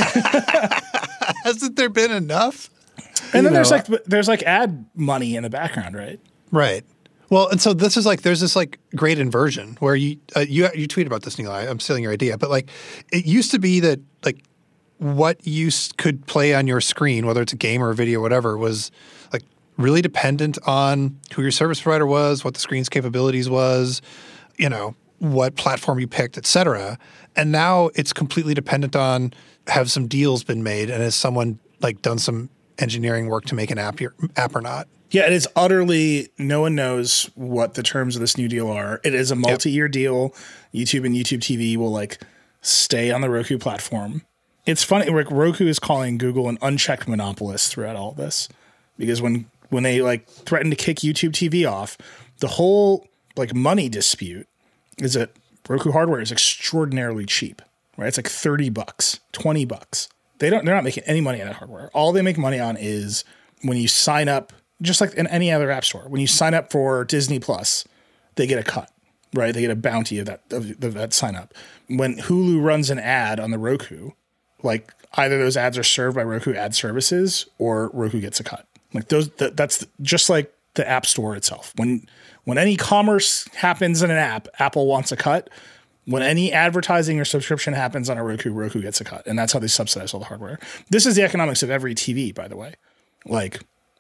Hasn't there been enough? And then there's like ad money in the background, right? Right. Well, and so this is like there's this like great inversion where you tweet about this, Neil. I'm stealing your idea, but like it used to be that like what you could play on your screen, whether it's a game or a video or whatever, was like really dependent on who your service provider was, what the screen's capabilities was, you know, what platform you picked, et cetera. And now it's completely dependent on have some deals been made and has someone like done some engineering work to make an app or not. Yeah, it is utterly, no one knows what the terms of this new deal are. It is a multi-year deal. YouTube and YouTube TV will like stay on the Roku platform. It's funny, like Roku is calling Google an unchecked monopolist throughout all this. Because when they like threaten to kick YouTube TV off, the whole like money dispute is that Roku hardware is extraordinarily cheap, right? It's like $30, $20. They're not making any money on that hardware. All they make money on is when you sign up, just like in any other app store, when you sign up for Disney Plus, they get a cut, right? They get a bounty of that sign up. When Hulu runs an ad on the Roku, like either those ads are served by Roku ad services or Roku gets a cut. Like that's just like the app store itself. When any commerce happens in an app, Apple wants a cut. When any advertising or subscription happens on a Roku gets a cut. And that's how they subsidize all the hardware. This is the economics of every TV, by the way. Like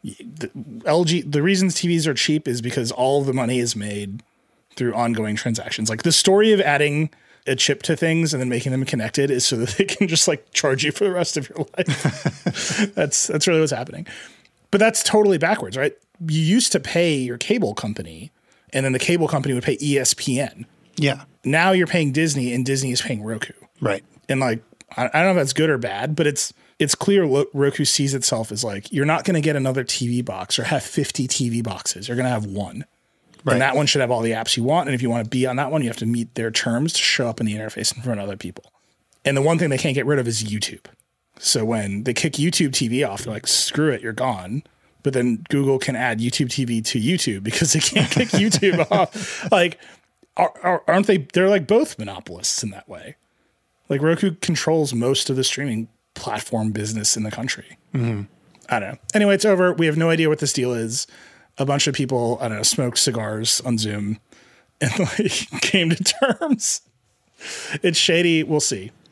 the reasons TVs are cheap is because all of the money is made through ongoing transactions. Like the story of adding a chip to things and then making them connected is so that they can just like charge you for the rest of your life. That's really what's happening. But that's totally backwards, right? You used to pay your cable company and then the cable company would pay ESPN. Yeah. Now you're paying Disney and Disney is paying Roku. Right. And like, I don't know if that's good or bad, but it's clear Roku sees itself as like, you're not going to get another TV box or have 50 TV boxes. You're going to have one. Right. And that one should have all the apps you want. And if you want to be on that one, you have to meet their terms to show up in the interface in front of other people. And the one thing they can't get rid of is YouTube. So when they kick YouTube TV off, they're like, screw it, you're gone. But then Google can add YouTube TV to YouTube because they can't kick YouTube off. Like, aren't they? They're like both monopolists in that way. Like Roku controls most of the streaming platform business in the country. Mm-hmm. I don't know. Anyway, it's over. We have no idea what this deal is. A bunch of people, I don't know, smoked cigars on Zoom and like came to terms. It's shady. We'll see.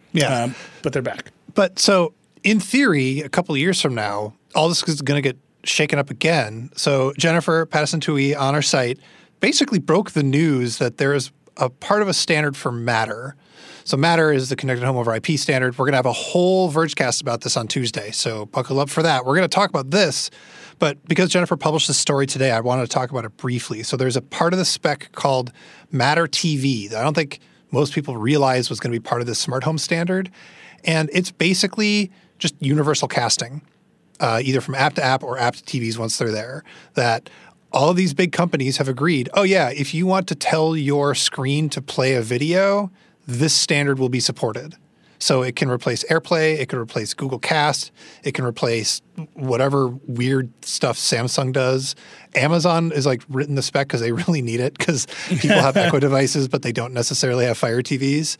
Yeah. But they're back. But so in theory, a couple of years from now, all this is going to get shaken up again. So Jennifer Patterson-Tui on our site basically broke the news that there is a part of a standard for Matter. So Matter is the Connected Home over IP standard. We're going to have a whole Vergecast about this on Tuesday. So buckle up for that. We're going to talk about this. But because Jennifer published this story today, I wanted to talk about it briefly. So there's a part of the spec called Matter TV that I don't think most people realize was going to be part of this smart home standard. And it's basically just universal casting, either from app to app or app to TVs once they're there, that all of these big companies have agreed, oh yeah, if you want to tell your screen to play a video, this standard will be supported. So it can replace AirPlay, it can replace Google Cast, it can replace whatever weird stuff Samsung does. Amazon is like written the spec because they really need it because people have Echo devices, but they don't necessarily have Fire TVs.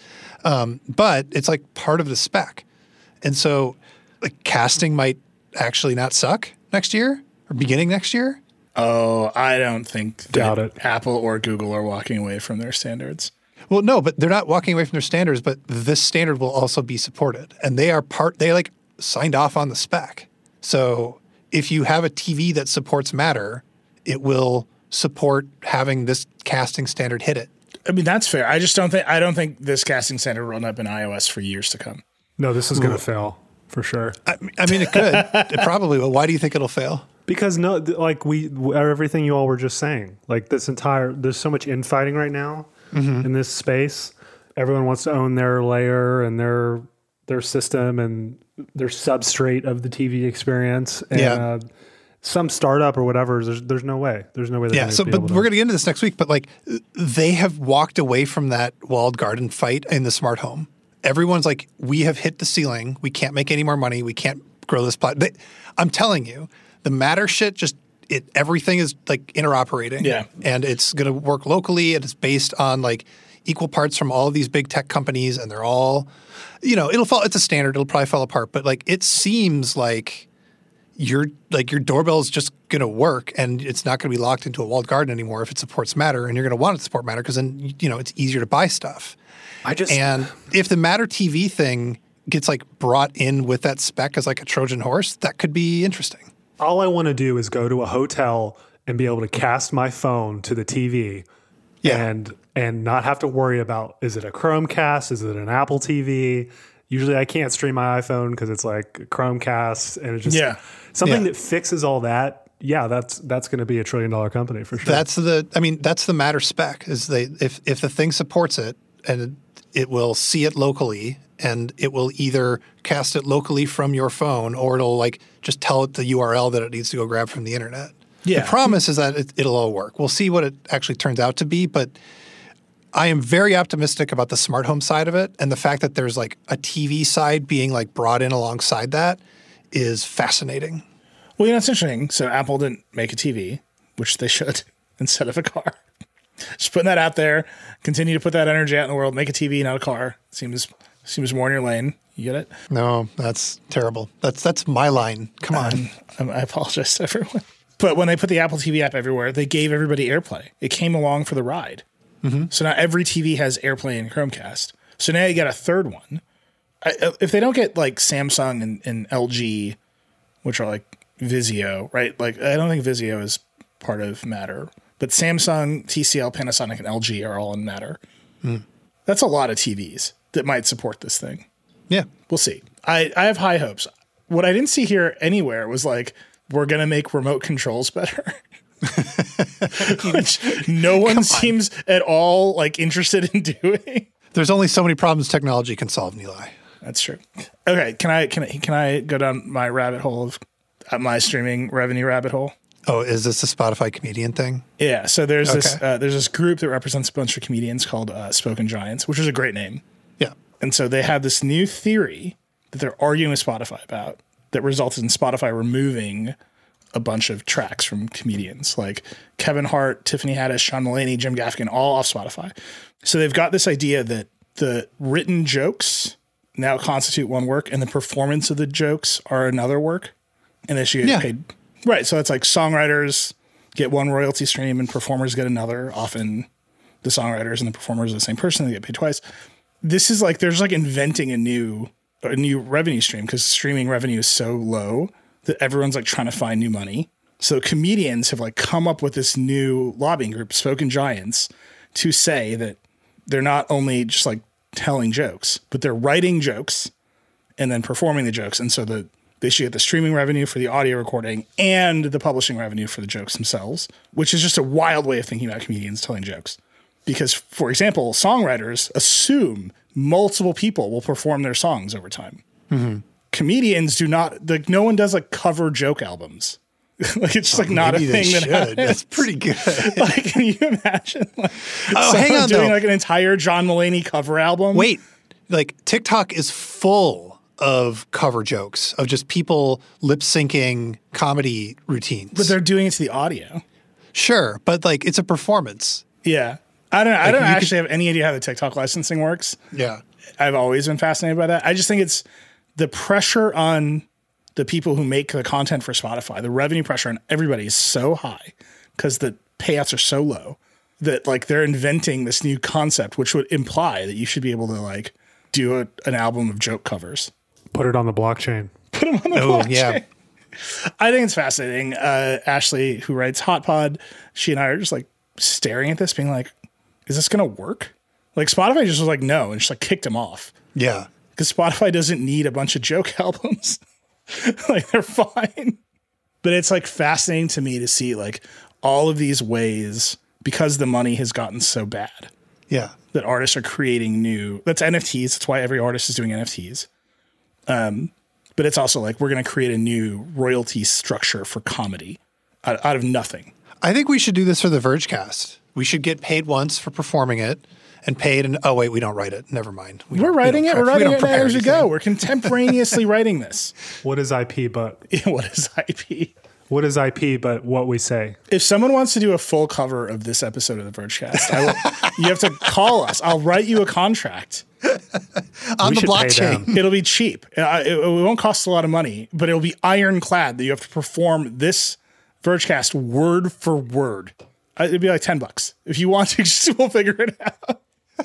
But it's like part of the spec. And so like casting might actually not suck next year or beginning next year. Oh, I don't think Doubt it. Apple or Google are walking away from their standards. Well, no, but they're not walking away from their standards, but this standard will also be supported. And they like signed off on the spec. So if you have a TV that supports Matter, it will support having this casting standard hit it. I mean, that's fair. I don't think this casting standard will run up in iOS for years to come. No, this is going to fail for sure. I mean, it could. It probably will. Why do you think it'll fail? Because everything you all were just saying, like there's so much infighting right now in this space. Everyone wants to own their layer and their system and their substrate of the TV experience. And some startup or whatever, there's no way. There's no way. But we're going to get into this next week. But like, they have walked away from that walled garden fight in the smart home. Everyone's like, we have hit the ceiling. We can't make any more money. We can't grow this platform. I'm telling you. The Matter shit, everything is like interoperating. Yeah. And it's going to work locally. And it's based on like equal parts from all of these big tech companies. And they're all, it's a standard. It'll probably fall apart. But like, it seems like your doorbell is just going to work and it's not going to be locked into a walled garden anymore if it supports Matter. And you're going to want it to support Matter because then, it's easier to buy stuff. And if the Matter TV thing gets like brought in with that spec as like a Trojan horse, that could be interesting. All I want to do is go to a hotel and be able to cast my phone to the TV and not have to worry about, is it a Chromecast? Is it an Apple TV? Usually I can't stream my iPhone because it's like a Chromecast and it's just something that fixes all that. Yeah, that's going to be $1 trillion company for sure. That's the Matter spec is if the thing supports it and it will see it locally and it will either cast it locally from your phone or it'll like just tell it the URL that it needs to go grab from the internet. Yeah. The promise is that it'll all work. We'll see what it actually turns out to be, but I am very optimistic about the smart home side of it, and the fact that there's like a TV side being like brought in alongside that is fascinating. Well, it's interesting. So Apple didn't make a TV, which they should, instead of a car. Just putting that out there. Continue to put that energy out in the world. Make a TV, not a car. Seems more in your lane. You get it? No, that's terrible. That's my line. Come on. I apologize to everyone. But when they put the Apple TV app everywhere, they gave everybody AirPlay. It came along for the ride. Mm-hmm. So now every TV has AirPlay and Chromecast. So now you got a third one. If they don't get like Samsung and LG, which are like Vizio, right? Like I don't think Vizio is part of Matter. But Samsung, TCL, Panasonic, and LG are all in Matter. Mm. That's a lot of TVs that might support this thing. Yeah. We'll see. I have high hopes. What I didn't see here anywhere was like, we're going to make remote controls better. Which no one seems at all like interested in doing. There's only so many problems technology can solve, Nilay. That's true. Okay. Can I go down my rabbit hole of my streaming revenue rabbit hole? Oh, is this a Spotify comedian thing? Yeah. So there's this group that represents a bunch of comedians called Spoken Giants, which is a great name. Yeah. And so they have this new theory that they're arguing with Spotify about that resulted in Spotify removing a bunch of tracks from comedians like Kevin Hart, Tiffany Haddish, Sean Mulaney, Jim Gaffigan, all off Spotify. So they've got this idea that the written jokes now constitute one work and the performance of the jokes are another work. And they should get paid. Right. So it's like songwriters get one royalty stream and performers get another. Often the songwriters and the performers are the same person. They get paid twice. this is like, there's like inventing a new revenue stream because streaming revenue is so low that everyone's like trying to find new money. So comedians have like come up with this new lobbying group, Spoken Giants, to say that they're not only just like telling jokes, but they're writing jokes and then performing the jokes. And so they should get the streaming revenue for the audio recording and the publishing revenue for the jokes themselves, which is just a wild way of thinking about comedians telling jokes. Because, for example, songwriters assume multiple people will perform their songs over time. Mm-hmm. Comedians do not, like, no one does like cover joke albums. Like, it's just like not a thing that happens. That's pretty good. Like, can you imagine? Like, hang on, doing like an entire John Mulaney cover album? Wait, like TikTok is full of cover jokes of just people lip syncing comedy routines. But they're doing it to the audio. Sure, but like it's a performance. Yeah. I don't know. I don't actually have any idea how the TikTok licensing works. Yeah. I've always been fascinated by that. I just think it's the pressure on the people who make the content for Spotify, the revenue pressure on everybody is so high because the payouts are so low that like they're inventing this new concept, which would imply that you should be able to like do an album of joke covers. Put it on the blockchain. Put them on the blockchain. Yeah. I think it's fascinating. Ashley, who writes Hot Pod, she and I are just like staring at this being like, is this going to work? Like Spotify just was like, no, and just like kicked him off. Yeah. Because Spotify doesn't need a bunch of joke albums. Like they're fine. But it's like fascinating to me to see like all of these ways because the money has gotten so bad. Yeah. That artists are creating that's NFTs. That's why every artist is doing NFTs. But it's also like, we're going to create a new royalty structure for comedy out of nothing. I think we should do this for the Vergecast. We should get paid once for performing it and paid. And oh, wait, we don't write it. Never mind. We're writing it. We're writing it as we go. We're contemporaneously writing this. What is IP but? What is IP? What is IP but what we say? If someone wants to do a full cover of this episode of the Vergecast, you have to call us. I'll write you a contract. On the blockchain. It'll be cheap. It won't cost a lot of money, but it'll be ironclad that you have to perform this Vergecast word for word. It'd be like $10. If you want to, we'll figure it out.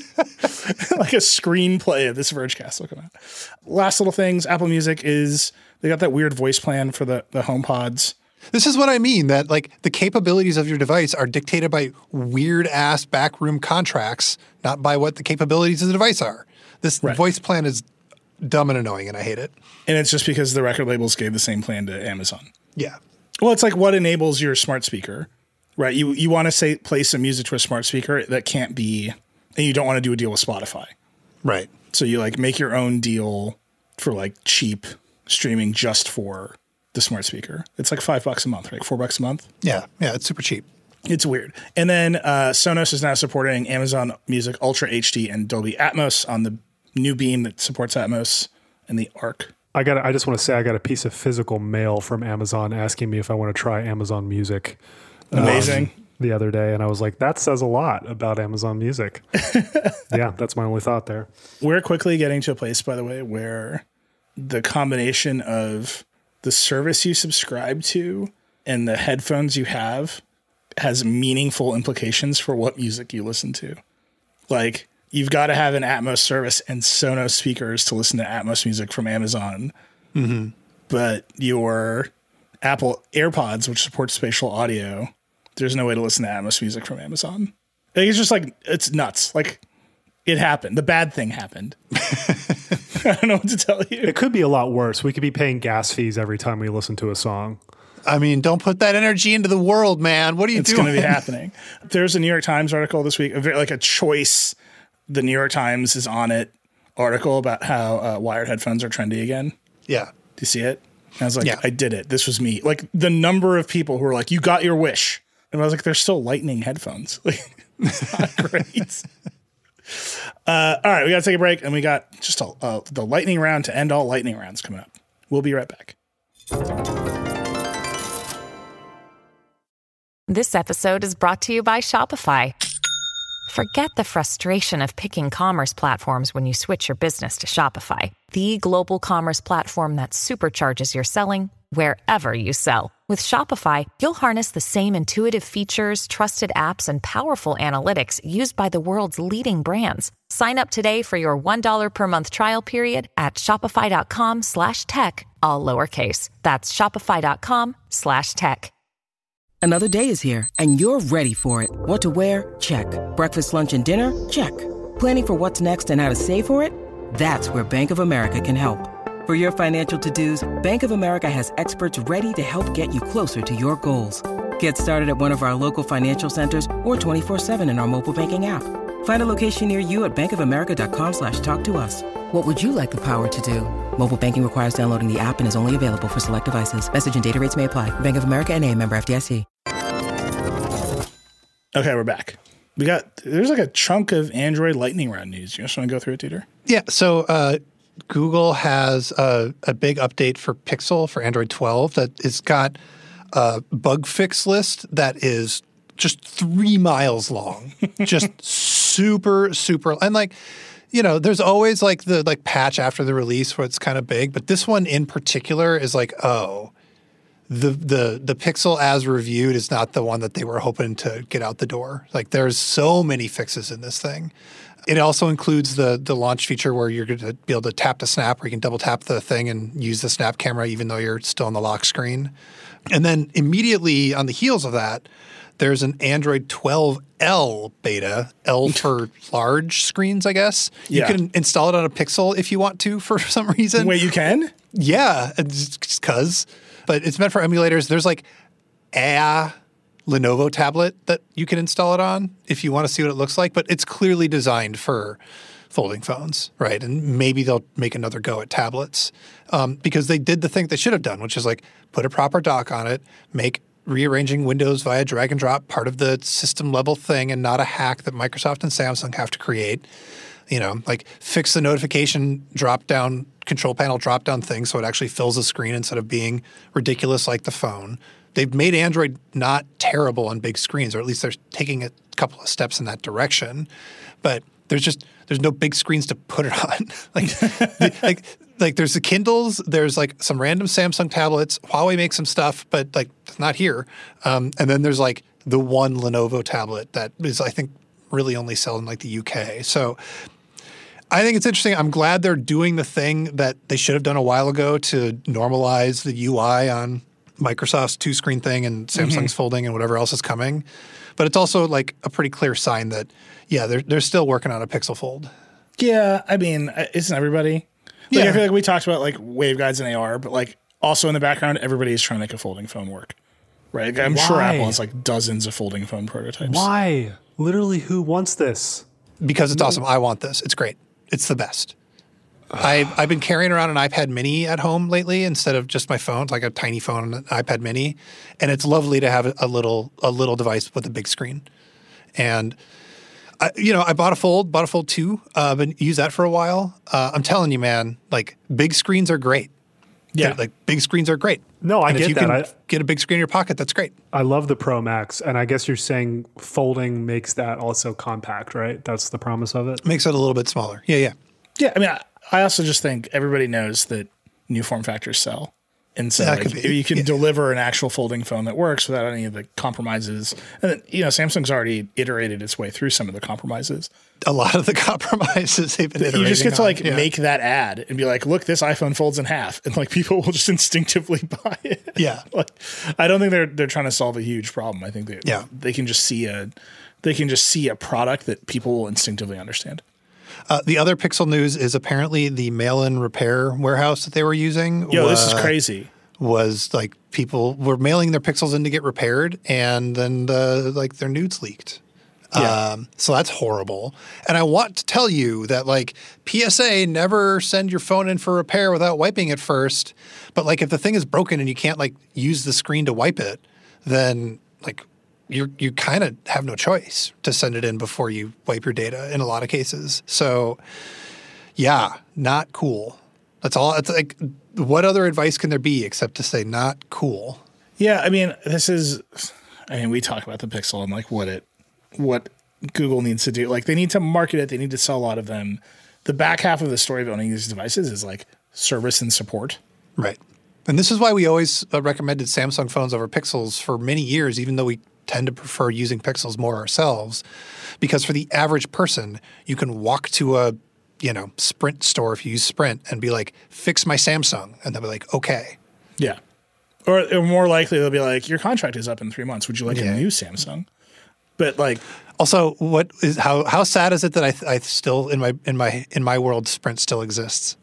Like a screenplay of this Vergecast will come out. Last little things, Apple Music they got that weird voice plan for the HomePods. This is what I mean, that like the capabilities of your device are dictated by weird ass backroom contracts, not by what the capabilities of the device are. This voice plan is dumb and annoying, and I hate it. And it's just because the record labels gave the same plan to Amazon. Yeah. Well, it's like what enables your smart speaker, right? You want to play some music to a smart speaker that can't be, and you don't want to do a deal with Spotify. Right. So you like make your own deal for like cheap streaming just for the smart speaker. It's like $5 a month, right? $4 a month. Yeah. Yeah. It's super cheap. It's weird. And then Sonos is now supporting Amazon Music Ultra HD and Dolby Atmos on the new Beam that supports Atmos and the Arc. I just want to say I got a piece of physical mail from Amazon asking me if I want to try Amazon Music. Amazing. The other day, and I was like, that says a lot about Amazon Music. Yeah, that's my only thought there. We're quickly getting to a place, by the way, where the combination of the service you subscribe to and the headphones you have has meaningful implications for what music you listen to. Like, you've got to have an Atmos service and Sonos speakers to listen to Atmos music from Amazon. Mm-hmm. But your Apple AirPods, which supports spatial audio, there's no way to listen to Atmos music from Amazon. Like, it's just like, it's nuts. Like, it happened. The bad thing happened. I don't know what to tell you. It could be a lot worse. We could be paying gas fees every time we listen to a song. I mean, don't put that energy into the world, man. What are you doing? It's going to be happening. There's a New York Times article this week, like a choice, the New York Times is on it, article about how wired headphones are trendy again. Yeah. Do you see it? And I was like, yeah. I did it. This was me. Like, the number of people who were like, you got your wish. And I was like, they're still lightning headphones. Like, it's not great. All right, we got to take a break, and we got just the lightning round to end all lightning rounds coming up. We'll be right back. This episode is brought to you by Shopify. Forget the frustration of picking commerce platforms when you switch your business to Shopify, the global commerce platform that supercharges your selling wherever you sell. With Shopify, you'll harness the same intuitive features, trusted apps, and powerful analytics used by the world's leading brands. Sign up today for your $1 per month trial period at shopify.com/tech, all lowercase. That's shopify.com/tech. Another day is here, and you're ready for it. What to wear? Check. Breakfast, lunch, and dinner? Check. Planning for what's next and how to save for it? That's where Bank of America can help. For your financial to-dos, Bank of America has experts ready to help get you closer to your goals. Get started at one of our local financial centers or 24/7 in our mobile banking app. Find a location near you at bankofamerica.com/talktous. What would you like the power to do? Mobile banking requires downloading the app and is only available for select devices. Message and data rates may apply. Bank of America NA, member FDIC. Okay, we're back. There's like a chunk of Android lightning round news. You just want to go through it, Dieter? Yeah. So Google has a big update for Pixel for Android 12 that has got a bug fix list that is just 3 miles long, just super, and like, you know, there's always like the patch after the release where it's kind of big, but this one in particular is like, oh, the Pixel as reviewed is not the one that they were hoping to get out the door. Like there's so many fixes in this thing. It also includes the launch feature where you're going to be able to tap to snap, where you can double tap the thing and use the snap camera even though you're still on the lock screen. And then immediately on the heels of that, there's an Android 12L beta, L for large screens, I guess. Yeah. You can install it on a Pixel if you want to for some reason. Wait, you can? Yeah, it's because. But it's meant for emulators. There's like a Lenovo tablet that you can install it on if you want to see what it looks like. But it's clearly designed for folding phones, right? And maybe they'll make another go at tablets because they did the thing they should have done, which is like put a proper dock on it, make rearranging windows via drag and drop part of the system level thing and not a hack that Microsoft and Samsung have to create. You know, like fix the notification drop-down control panel drop-down thing so it actually fills the screen instead of being ridiculous like the phone. They've made Android not terrible on big screens, or at least they're taking a couple of steps in that direction. But there's no big screens to put it on. like there's the Kindles, there's like some random Samsung tablets. Huawei makes some stuff, but like it's not here. And then there's like the one Lenovo tablet that is, I think, really only sell in like the UK. So I think it's interesting. I'm glad they're doing the thing that they should have done a while ago to normalize the UI on Microsoft's 2-screen thing and Samsung's folding and whatever else is coming. But it's also like a pretty clear sign that, yeah, they're still working on a Pixel Fold. Yeah, I mean, isn't everybody? Like, I feel like we talked about like waveguides and AR, but like also in the background, everybody is trying to make a folding phone work, right? Like, I'm sure Apple has like dozens of folding phone prototypes. Why? Literally, who wants this? Because it's awesome. I want this. It's great. It's the best. I've been carrying around an iPad mini at home lately instead of just my phone. It's like a tiny phone, an iPad mini. And it's lovely to have a little device with a big screen. And, I bought a Fold 2. Been used that for a while. I'm telling you, man, like big screens are great. Yeah. Like big screens are great. No, I get that. If you can get a big screen in your pocket, that's great. I love the Pro Max. And I guess you're saying folding makes that also compact, right? That's the promise of it? Makes it a little bit smaller. Yeah. Yeah, I mean, I also just think everybody knows that new form factors sell. And so if you can deliver an actual folding phone that works without any of the compromises. And then, Samsung's already iterated its way through some of the compromises. A lot of the compromises they've been iterating. You just get to make that ad and be like, look, this iPhone folds in half. And like people will just instinctively buy it. Yeah. I don't think they're trying to solve a huge problem. I think they can just see a product that people will instinctively understand. The other Pixel news is apparently the mail-in repair warehouse that they were using. This is crazy. Was like people were mailing their Pixels in to get repaired, and then their nudes leaked. Yeah. So that's horrible. And I want to tell you that PSA, never send your phone in for repair without wiping it first. But if the thing is broken and you can't use the screen to wipe it, then you kind of have no choice to send it in before you wipe your data in a lot of cases. So, yeah, not cool. That's all. It's what other advice can there be except to say not cool? Yeah, I mean, we talk about the Pixel and what Google needs to do. They need to market it. They need to sell a lot of them. The back half of the story of owning these devices is service and support. Right. And this is why we always recommended Samsung phones over Pixels for many years, even though we tend to prefer using Pixels more ourselves. Because for the average person, you can walk to a, Sprint store if you use Sprint and be like, fix my Samsung. And they'll be like, okay. Yeah. Or more likely they'll be like, your contract is up in 3 months. Would you like a new Samsung? But like, also, how sad is it that I still in my world Sprint still exists?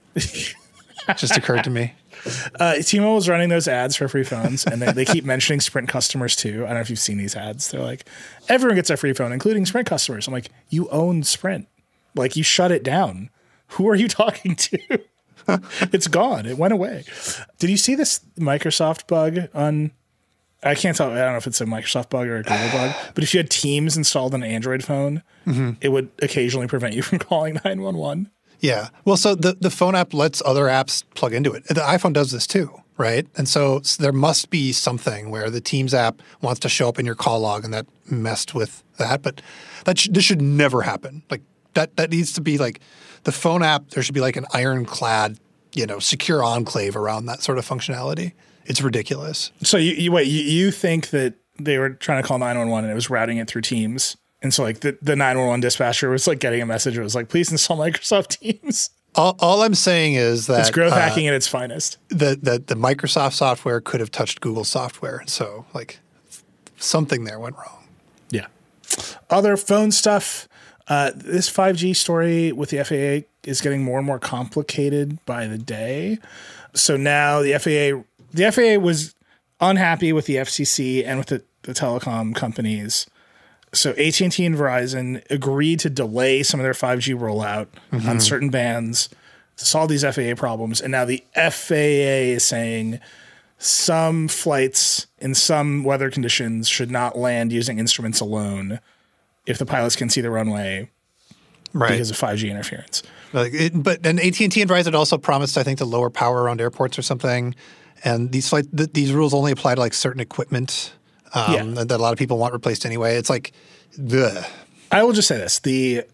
Just occurred to me. T-Mobile is running those ads for free phones, and they keep mentioning Sprint customers too. I don't know if you've seen these ads. They're like, everyone gets a free phone, including Sprint customers. I'm like, you own Sprint. Like, you shut it down. Who are you talking to? It's gone. It went away. Did you see this Microsoft bug on... I can't tell. I don't know if it's a Microsoft bug or a Google bug, but if you had Teams installed on an Android phone, it would occasionally prevent you from calling 911. Yeah. Well, so the phone app lets other apps plug into it. The iPhone does this too, right? And so there must be something where the Teams app wants to show up in your call log, and that messed with that. But this should never happen. Like that needs to be like the phone app. There should be like an ironclad, secure enclave around that sort of functionality. It's ridiculous. So you think that they were trying to call 911 and it was routing it through Teams? And so like the 911 dispatcher was like getting a message. It was like, please install Microsoft Teams. All I'm saying is that it's growth hacking at its finest. The Microsoft software could have touched Google software. So like something there went wrong. Yeah. Other phone stuff. This 5G story with the FAA is getting more and more complicated by the day. So now the FAA was unhappy with the FCC and with the telecom companies. So AT&T and Verizon agreed to delay some of their 5G rollout on certain bands to solve these FAA problems. And now the FAA is saying some flights in some weather conditions should not land using instruments alone if the pilots can see the runway because of 5G interference. But AT&T and Verizon also promised, I think, to lower power around airports or something. And these rules only apply to like certain equipment that a lot of people want replaced anyway. It's like, ugh. I will just say this: we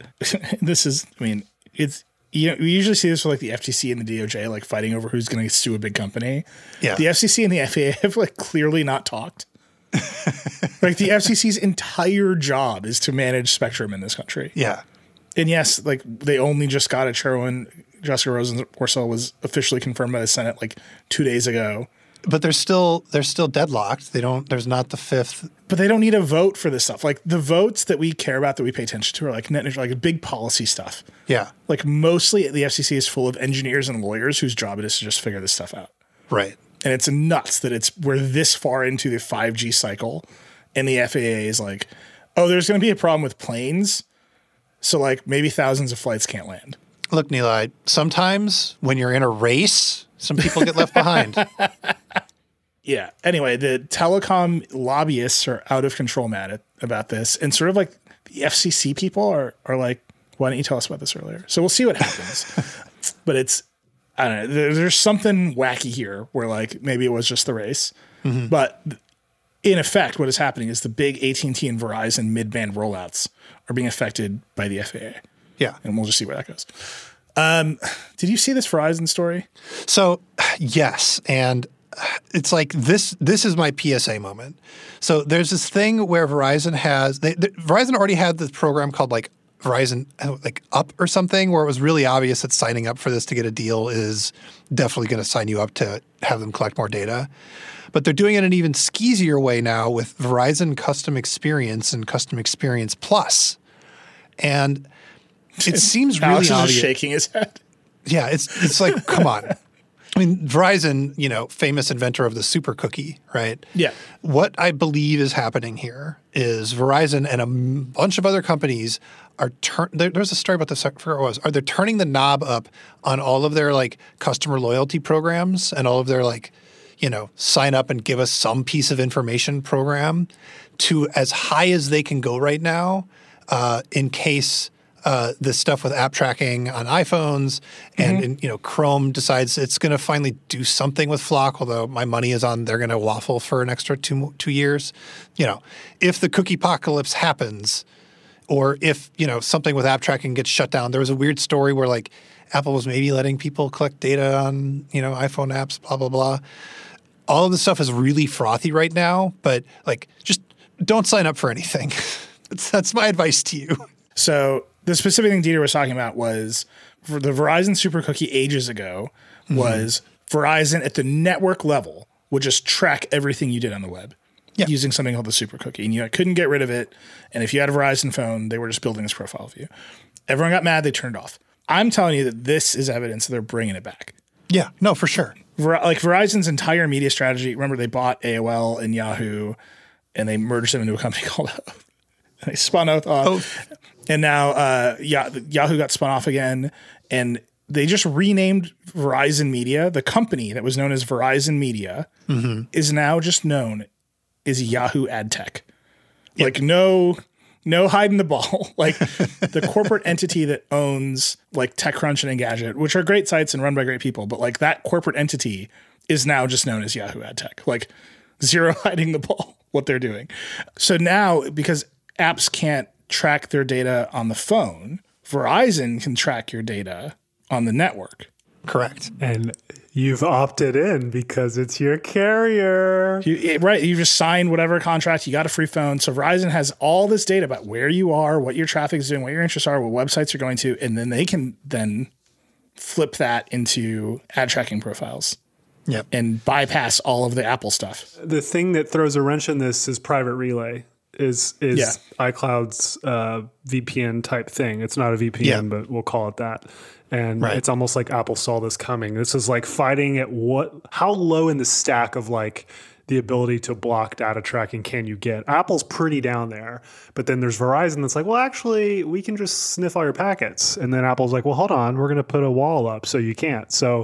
usually see this with like the FTC and the DOJ like fighting over who's going to sue a big company. Yeah, the FCC and the FAA have like clearly not talked. Like the FCC's entire job is to manage spectrum in this country. Yeah, and yes, like they only just got a chair when Jessica Rosenworcel was officially confirmed by the Senate like 2 days ago. But they're still deadlocked. There's not the fifth. But they don't need a vote for this stuff. Like the votes that we care about, that we pay attention to, are like big policy stuff. Yeah. Like mostly the FCC is full of engineers and lawyers whose job it is to just figure this stuff out. Right. And it's nuts that we're this far into the 5G cycle, and the FAA is like, oh, there's going to be a problem with planes, so like maybe thousands of flights can't land. Look, Nilay, sometimes when you're in a race, some people get left behind. Yeah. Anyway, the telecom lobbyists are out of control mad about this. And sort of like the FCC people are like, why didn't you tell us about this earlier? So we'll see what happens. But I don't know. There's something wacky here where like maybe it was just the race. Mm-hmm. But in effect, what is happening is the big AT&T and Verizon mid-band rollouts are being affected by the FAA. Yeah. And we'll just see where that goes. Did you see this Verizon story? So, yes. And it's like this is my PSA moment. So there's this thing where Verizon Verizon already had this program called like Verizon like Up or something, where it was really obvious that signing up for this to get a deal is definitely going to sign you up to have them collect more data. But they're doing it in an even skeezier way now with Verizon Custom Experience and Custom Experience Plus. And it seems really Alex is obvious. Just shaking his head. Yeah, it's like, come on. I mean, Verizon, famous inventor of the super cookie, right? Yeah. What I believe is happening here is Verizon and a bunch of other companies are there's a story about this, I forgot what it was. Are they turning the knob up on all of their like customer loyalty programs and all of their like, sign up and give us some piece of information program to as high as they can go right now in case this stuff with app tracking on iPhones and Chrome decides it's going to finally do something with Flock, although my money is on they're going to waffle for an extra two years. If the cookie apocalypse happens or if, something with app tracking gets shut down. There was a weird story where like Apple was maybe letting people collect data on, iPhone apps, blah, blah, blah. All of this stuff is really frothy right now, but like just don't sign up for anything. That's my advice to you. So the specific thing Dieter was talking about was for the Verizon super cookie ages ago was Verizon at the network level would just track everything you did on the web using something called the super cookie. And you couldn't get rid of it. And if you had a Verizon phone, they were just building this profile of you. Everyone got mad. They turned it off. I'm telling you that this is evidence that they're bringing it back. Yeah, no, for sure. Like Verizon's entire media strategy, remember they bought AOL and Yahoo and they merged them into a company called Oath. They spun off. And now Yahoo got spun off again. And they just renamed Verizon Media. The company that was known as Verizon Media is now just known as Yahoo AdTech. Yep. Like no hiding the ball. Like the corporate entity that owns like TechCrunch and Engadget, which are great sites and run by great people, but like that corporate entity is now just known as Yahoo AdTech. Like zero hiding the ball what they're doing. So now because apps can't track their data on the phone, Verizon can track your data on the network. Correct. And you've opted in because it's your carrier. Right. You just signed whatever contract. You got a free phone. So Verizon has all this data about where you are, what your traffic is doing, what your interests are, what websites you're going to, and then they can then flip that into ad tracking profiles. Yep. And bypass all of the Apple stuff. The thing that throws a wrench in this is Private Relay. Is iCloud's VPN type thing. It's not a VPN, but we'll call it that. And it's almost like Apple saw this coming. This is like fighting at how low in the stack of like the ability to block data tracking can you get? Apple's pretty down there, but then there's Verizon that's like, well, actually, we can just sniff all your packets. And then Apple's like, well, hold on, we're going to put a wall up so you can't. So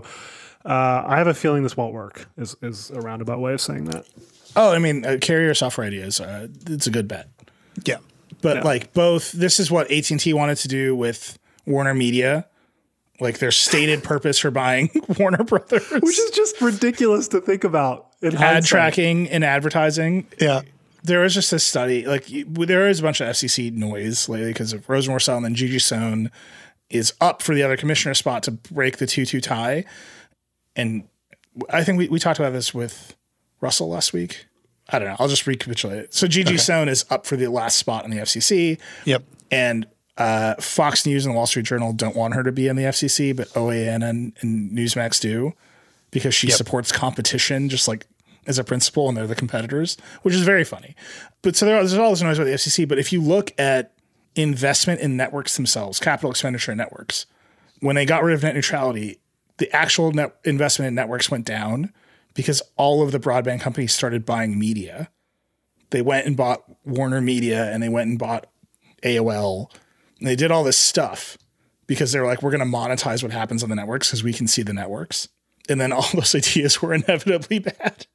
I have a feeling this won't work. Is a roundabout way of saying that. Oh, I mean, carrier software ideas, it's a good bet. Yeah. But like both, this is what AT&T wanted to do with Warner Media. Like their stated purpose for buying Warner Brothers. Which is just ridiculous to think about. Ad tracking and advertising. Yeah. There was just a study, like there is a bunch of FCC noise lately because of Rosenworcel, and then Gigi Sohn is up for the other commissioner spot to break the 2-2 tie. And I think we talked about this with Russell last week. I don't know. I'll just recapitulate it. So Gigi Sohn is up for the last spot in the FCC. Yep. And Fox News and the Wall Street Journal don't want her to be in the FCC, but OAN and Newsmax do because she supports competition just like as a principal and they're the competitors, which is very funny. But so there's all this noise about the FCC. But if you look at investment in networks themselves, capital expenditure in networks, when they got rid of net neutrality, the actual net investment in networks went down because all of the broadband companies started buying media. They went and bought Warner Media and they went and bought AOL. And they did all this stuff because they were like, we're going to monetize what happens on the networks because we can see the networks. And then all those ideas were inevitably bad.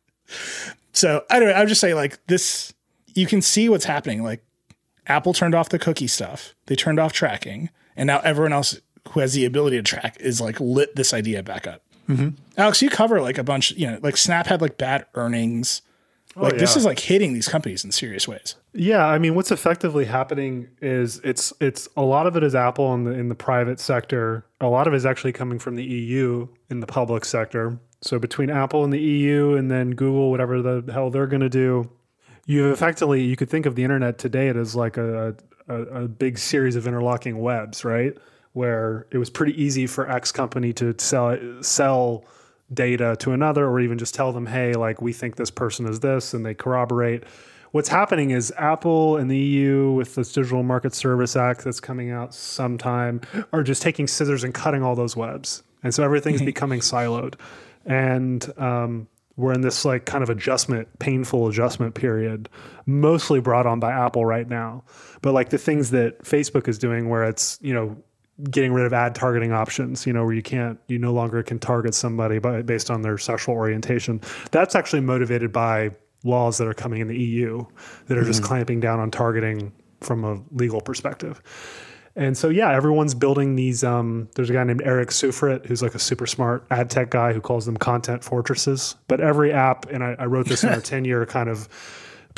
So I don't know. I would just say like this, you can see what's happening. Like Apple turned off the cookie stuff. They turned off tracking. And now everyone else who has the ability to track is like lit this idea back up. Mm-hmm. Alex, you cover like a bunch, like Snap had like bad earnings. Like this is like hitting these companies in serious ways. Yeah, I mean, what's effectively happening is it's a lot of it is Apple in the private sector. A lot of it is actually coming from the EU in the public sector. So between Apple and the EU and then Google, whatever the hell they're going to do, you could think of the internet today as like a big series of interlocking webs, right? Where it was pretty easy for X company to sell data to another, or even just tell them, hey, like we think this person is this, and they corroborate. What's happening is Apple and the EU with this Digital Market Service Act that's coming out sometime are just taking scissors and cutting all those webs. And so everything's becoming siloed. And we're in this like kind of painful adjustment period, mostly brought on by Apple right now. But like the things that Facebook is doing where it's, getting rid of ad targeting options, where you no longer can target somebody based on their sexual orientation. That's actually motivated by laws that are coming in the EU that are just clamping down on targeting from a legal perspective. And so, yeah, everyone's building these. There's a guy named Eric Sufrit who's like a super smart ad tech guy who calls them content fortresses. But every app, and I wrote this in our 10-year kind of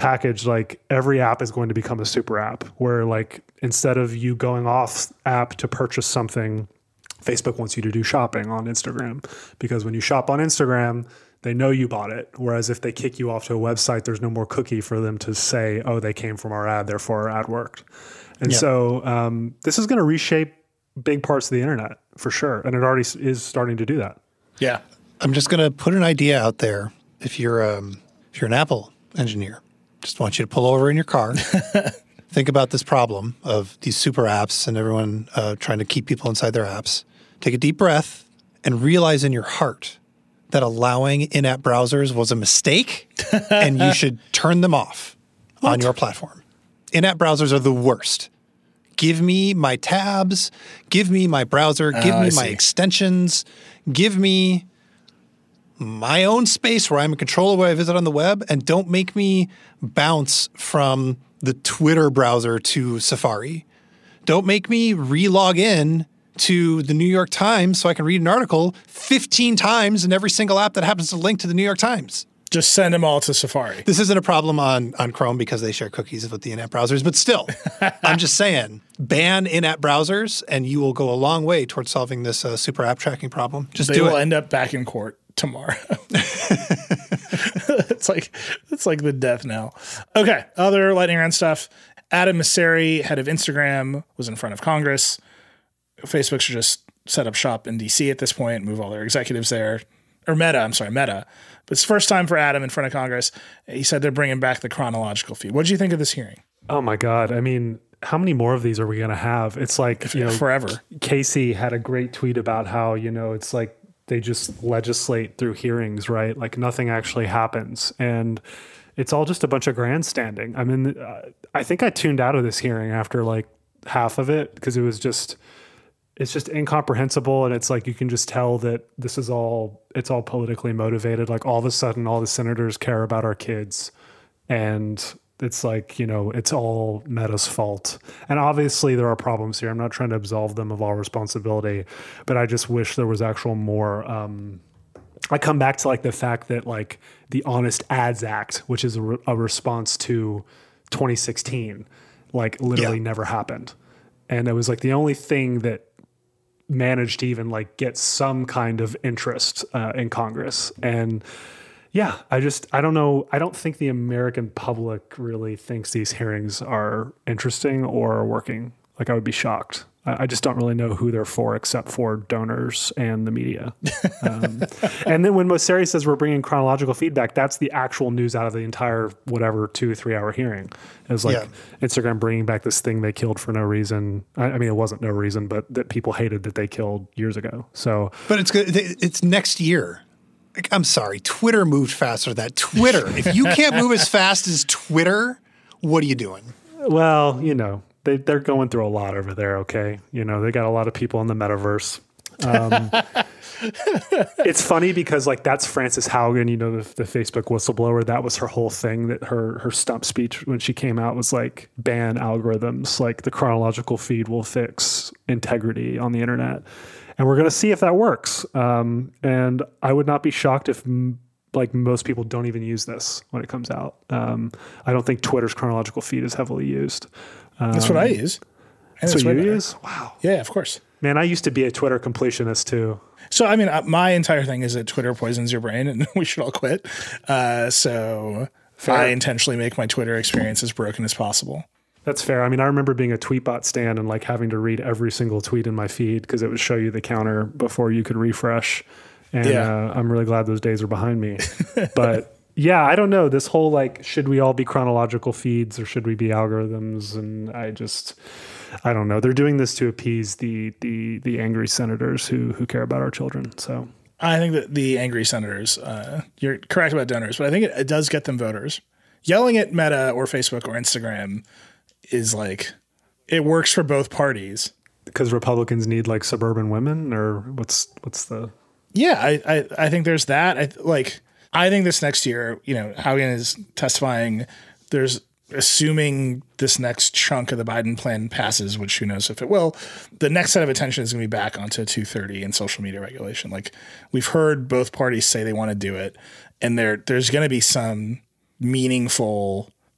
package, like every app is going to become a super app where like instead of you going off app to purchase something, Facebook wants you to do shopping on Instagram, because when you shop on Instagram, they know you bought it. Whereas if they kick you off to a website, there's no more cookie for them to say, oh, they came from our ad, therefore our ad worked. And so this is going to reshape big parts of the internet for sure. And it already is starting to do that. Yeah. I'm just going to put an idea out there. If you're an Apple engineer, just want you to pull over in your car, think about this problem of these super apps and everyone trying to keep people inside their apps. Take a deep breath and realize in your heart that allowing in-app browsers was a mistake and you should turn them off on your platform. In-app browsers are the worst. Give me my tabs, give me my browser, give me my extensions, give me my own space where I'm in control of what I visit on the web, and don't make me bounce from the Twitter browser to Safari. Don't make me re-log in to the New York Times so I can read an article 15 times in every single app that happens to link to the New York Times. Just send them all to Safari. This isn't a problem on Chrome because they share cookies with the in-app browsers, but still, I'm just saying, ban in-app browsers and you will go a long way towards solving this super app tracking problem. Just They will end up back in court tomorrow. It's like the death knell. Okay, other lightning round stuff. Adam Mosseri, head of Instagram, was in front of Congress. Facebook should just set up shop in DC at this point, move all their executives there. Or Meta. But it's the first time for Adam in front of Congress. He said they're bringing back the chronological feed. What did you think of this hearing? Oh my God. I mean, how many more of these are we going to have? It's like, forever. Casey had a great tweet about how, it's like they just legislate through hearings, right? Like nothing actually happens. And it's all just a bunch of grandstanding. I mean, I think I tuned out of this hearing after like half of it because it's just incomprehensible. And it's like, you can just tell that it's all politically motivated. Like all of a sudden, all the senators care about our kids. And it's like, it's all Meta's fault. And obviously there are problems here. I'm not trying to absolve them of all responsibility, but I just wish there was actual more, I come back to like the fact that like the Honest Ads Act, which is a response to 2016, like literally never happened. And it was like the only thing that managed to even like get some kind of interest in Congress. And yeah, I don't know. I don't think the American public really thinks these hearings are interesting or working. Like I would be shocked. I just don't really know who they're for except for donors and the media. And then when Mosseri says we're bringing chronological feedback, that's the actual news out of the entire, 2-3 hour hearing. It was like Instagram bringing back this thing they killed for no reason. I mean, it wasn't no reason, but that people hated that they killed years ago. So, but it's good. It's next year. Like, I'm sorry. Twitter moved faster than that. Twitter. If you can't move as fast as Twitter, what are you doing? Well, they're going through a lot over there, okay? They got a lot of people in the metaverse. It's funny because, like, that's Frances Haugen, the Facebook whistleblower. That was her whole thing, that her stump speech when she came out was, like, ban algorithms. Like, the chronological feed will fix integrity on the internet. And we're going to see if that works. And I would not be shocked if most people don't even use this when it comes out. I don't think Twitter's chronological feed is heavily used. That's what I use. That's what you use? Wow. Yeah, of course. Man, I used to be a Twitter completionist too. So, I mean, my entire thing is that Twitter poisons your brain and we should all quit. So fair. I intentionally make my Twitter experience as broken as possible. That's fair. I mean, I remember being a Tweetbot stan and like having to read every single tweet in my feed because it would show you the counter before you could refresh. And I'm really glad those days are behind me. But yeah, I don't know. This whole like, should we all be chronological feeds or should we be algorithms? And I don't know. They're doing this to appease the angry senators who care about our children. So I think that the angry senators, you're correct about donors, but I think it does get them voters. Yelling at Meta or Facebook or Instagram is like, it works for both parties. Because Republicans need like suburban women, or what's the... Yeah, I think there's that. I think this next year, Haugen is testifying. There's assuming this next chunk of the Biden plan passes, which who knows if it will. The next set of attention is going to be back onto 230 and social media regulation. Like we've heard both parties say they want to do it, and there's going to be some meaningful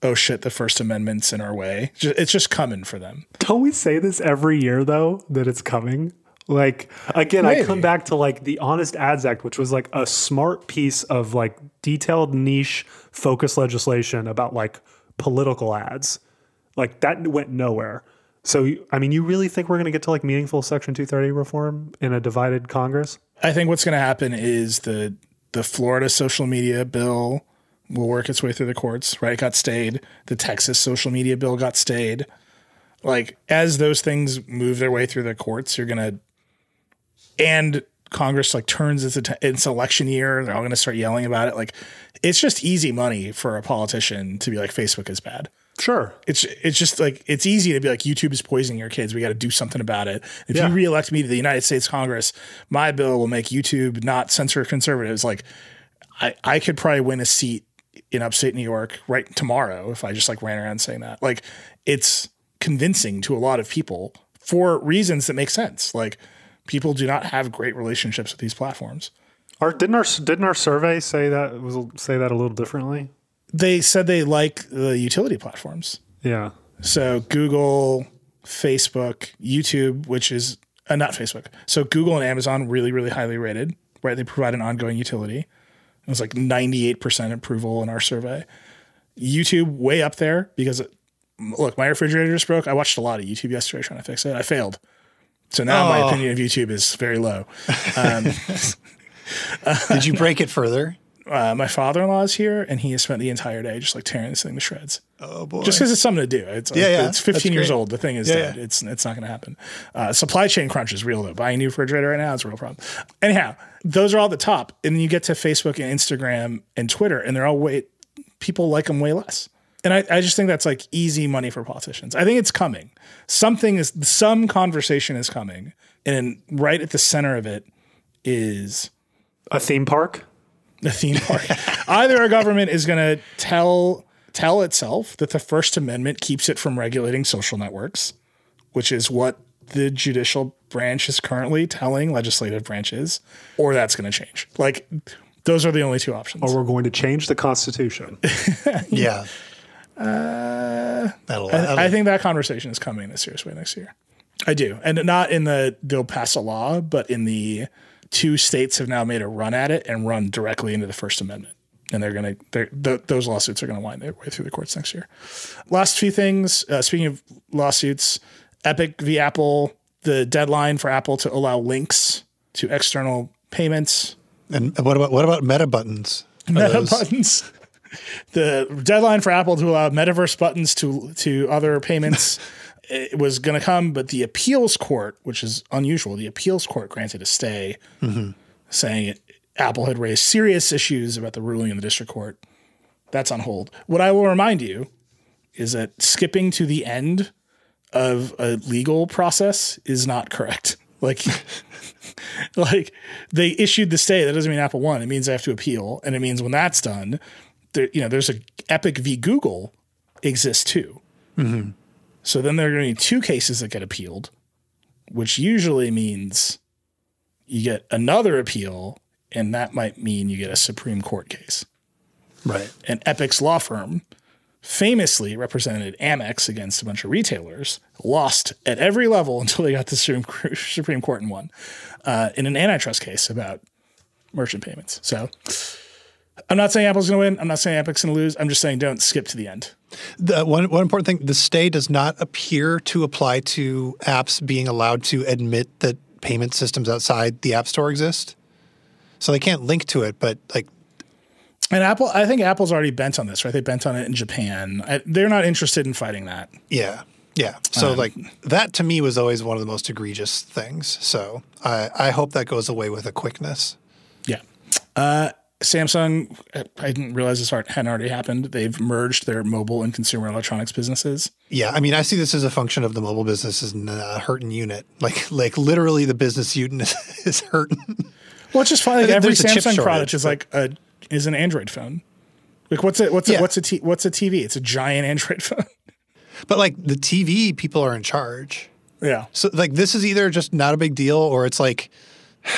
oh shit, the First Amendment's in our way. It's just coming for them. Don't we say this every year though, that it's coming? Like, again, maybe. I come back to like the Honest Ads Act, which was like a smart piece of like detailed niche focus legislation about like political ads. Like that went nowhere. So, I mean, you really think we're going to get to like meaningful Section 230 reform in a divided Congress? I think what's going to happen is the Florida social media bill will work its way through the courts, right? It got stayed. The Texas social media bill got stayed. Like, as those things move their way through the courts, you're going to, and Congress like turns its election year, they're all going to start yelling about it. Like, it's just easy money for a politician to be like, Facebook is bad. Sure. It's just like, it's easy to be like, YouTube is poisoning your kids. We got to do something about it. If you reelect me to the United States Congress, my bill will make YouTube not censor conservatives. Like, I could probably win a seat in upstate New York right tomorrow if I just like ran around saying that. Like, it's convincing to a lot of people for reasons that make sense. Like, people do not have great relationships with these platforms. Didn't our survey say that a little differently? They said they like the utility platforms. Yeah. So Google, Facebook, YouTube, which is not Facebook. So Google and Amazon really, really highly rated, right? They provide an ongoing utility. It was like 98% approval in our survey. YouTube way up there because, look, my refrigerator just broke. I watched a lot of YouTube yesterday trying to fix it. I failed. So now my opinion of YouTube is very low. Did you break it further? My father-in-law is here, and he has spent the entire day just like tearing this thing to shreds. Oh boy! Just because it's something to do. It's It's 15 years old. The thing is dead. Yeah. It's not going to happen. Supply chain crunch is real though. Buying a new refrigerator right now is a real problem. Anyhow, those are all at the top, and then you get to Facebook and Instagram and Twitter, and they're all people like them way less. And I just think that's like easy money for politicians. I think it's coming. Some conversation is coming, and right at the center of it is a theme park. The theme park. Either our government is going to tell itself that the First Amendment keeps it from regulating social networks, which is what the judicial branch is currently telling legislative branches, or that's going to change. Like, those are the only two options. Or we're going to change the Constitution. Yeah. I think that conversation is coming in a serious way next year. I do. And not in they'll pass a law, but in the 2 states have now made a run at it and run directly into the First Amendment. And those lawsuits are going to wind their way through the courts next year. Last few things. Speaking of lawsuits, Epic v. Apple, the deadline for Apple to allow links to external payments. And what about Meta buttons? Meta buttons. The deadline for Apple to allow metaverse buttons to other payments. It was going to come, but the appeals court, which is unusual, the appeals court granted a stay, saying Apple had raised serious issues about the ruling in the district court. That's on hold. What I will remind you is that skipping to the end of a legal process is not correct. Like they issued the stay. That doesn't mean Apple won. It means they have to appeal, and it means when that's done, there's a Epic v. Google exists too. Mm-hmm. So then there are going to be 2 cases that get appealed, which usually means you get another appeal, and that might mean you get a Supreme Court case. Right. And Epic's law firm famously represented Amex against a bunch of retailers, lost at every level until they got to the Supreme Court and won in an antitrust case about merchant payments. So I'm not saying Apple's going to win. I'm not saying Epic's going to lose. I'm just saying don't skip to the end. The one important thing, the stay does not appear to apply to apps being allowed to admit that payment systems outside the App Store exist. So they can't link to it, but like. And I think Apple's already bent on this, right? They bent on it in Japan. They're not interested in fighting that. Yeah. Yeah. So that to me was always one of the most egregious things. So I hope that goes away with a quickness. Yeah. Samsung, I didn't realize this hadn't already happened. They've merged their mobile and consumer electronics businesses. Yeah, I mean, I see this as a function of the mobile business is a hurting unit. Like literally the business unit is hurting. Well, it's just fine. Like every Samsung product is is an Android phone. Like what's a TV? It's a giant Android phone. But like the TV, people are in charge. Yeah. So like this is either just not a big deal or it's like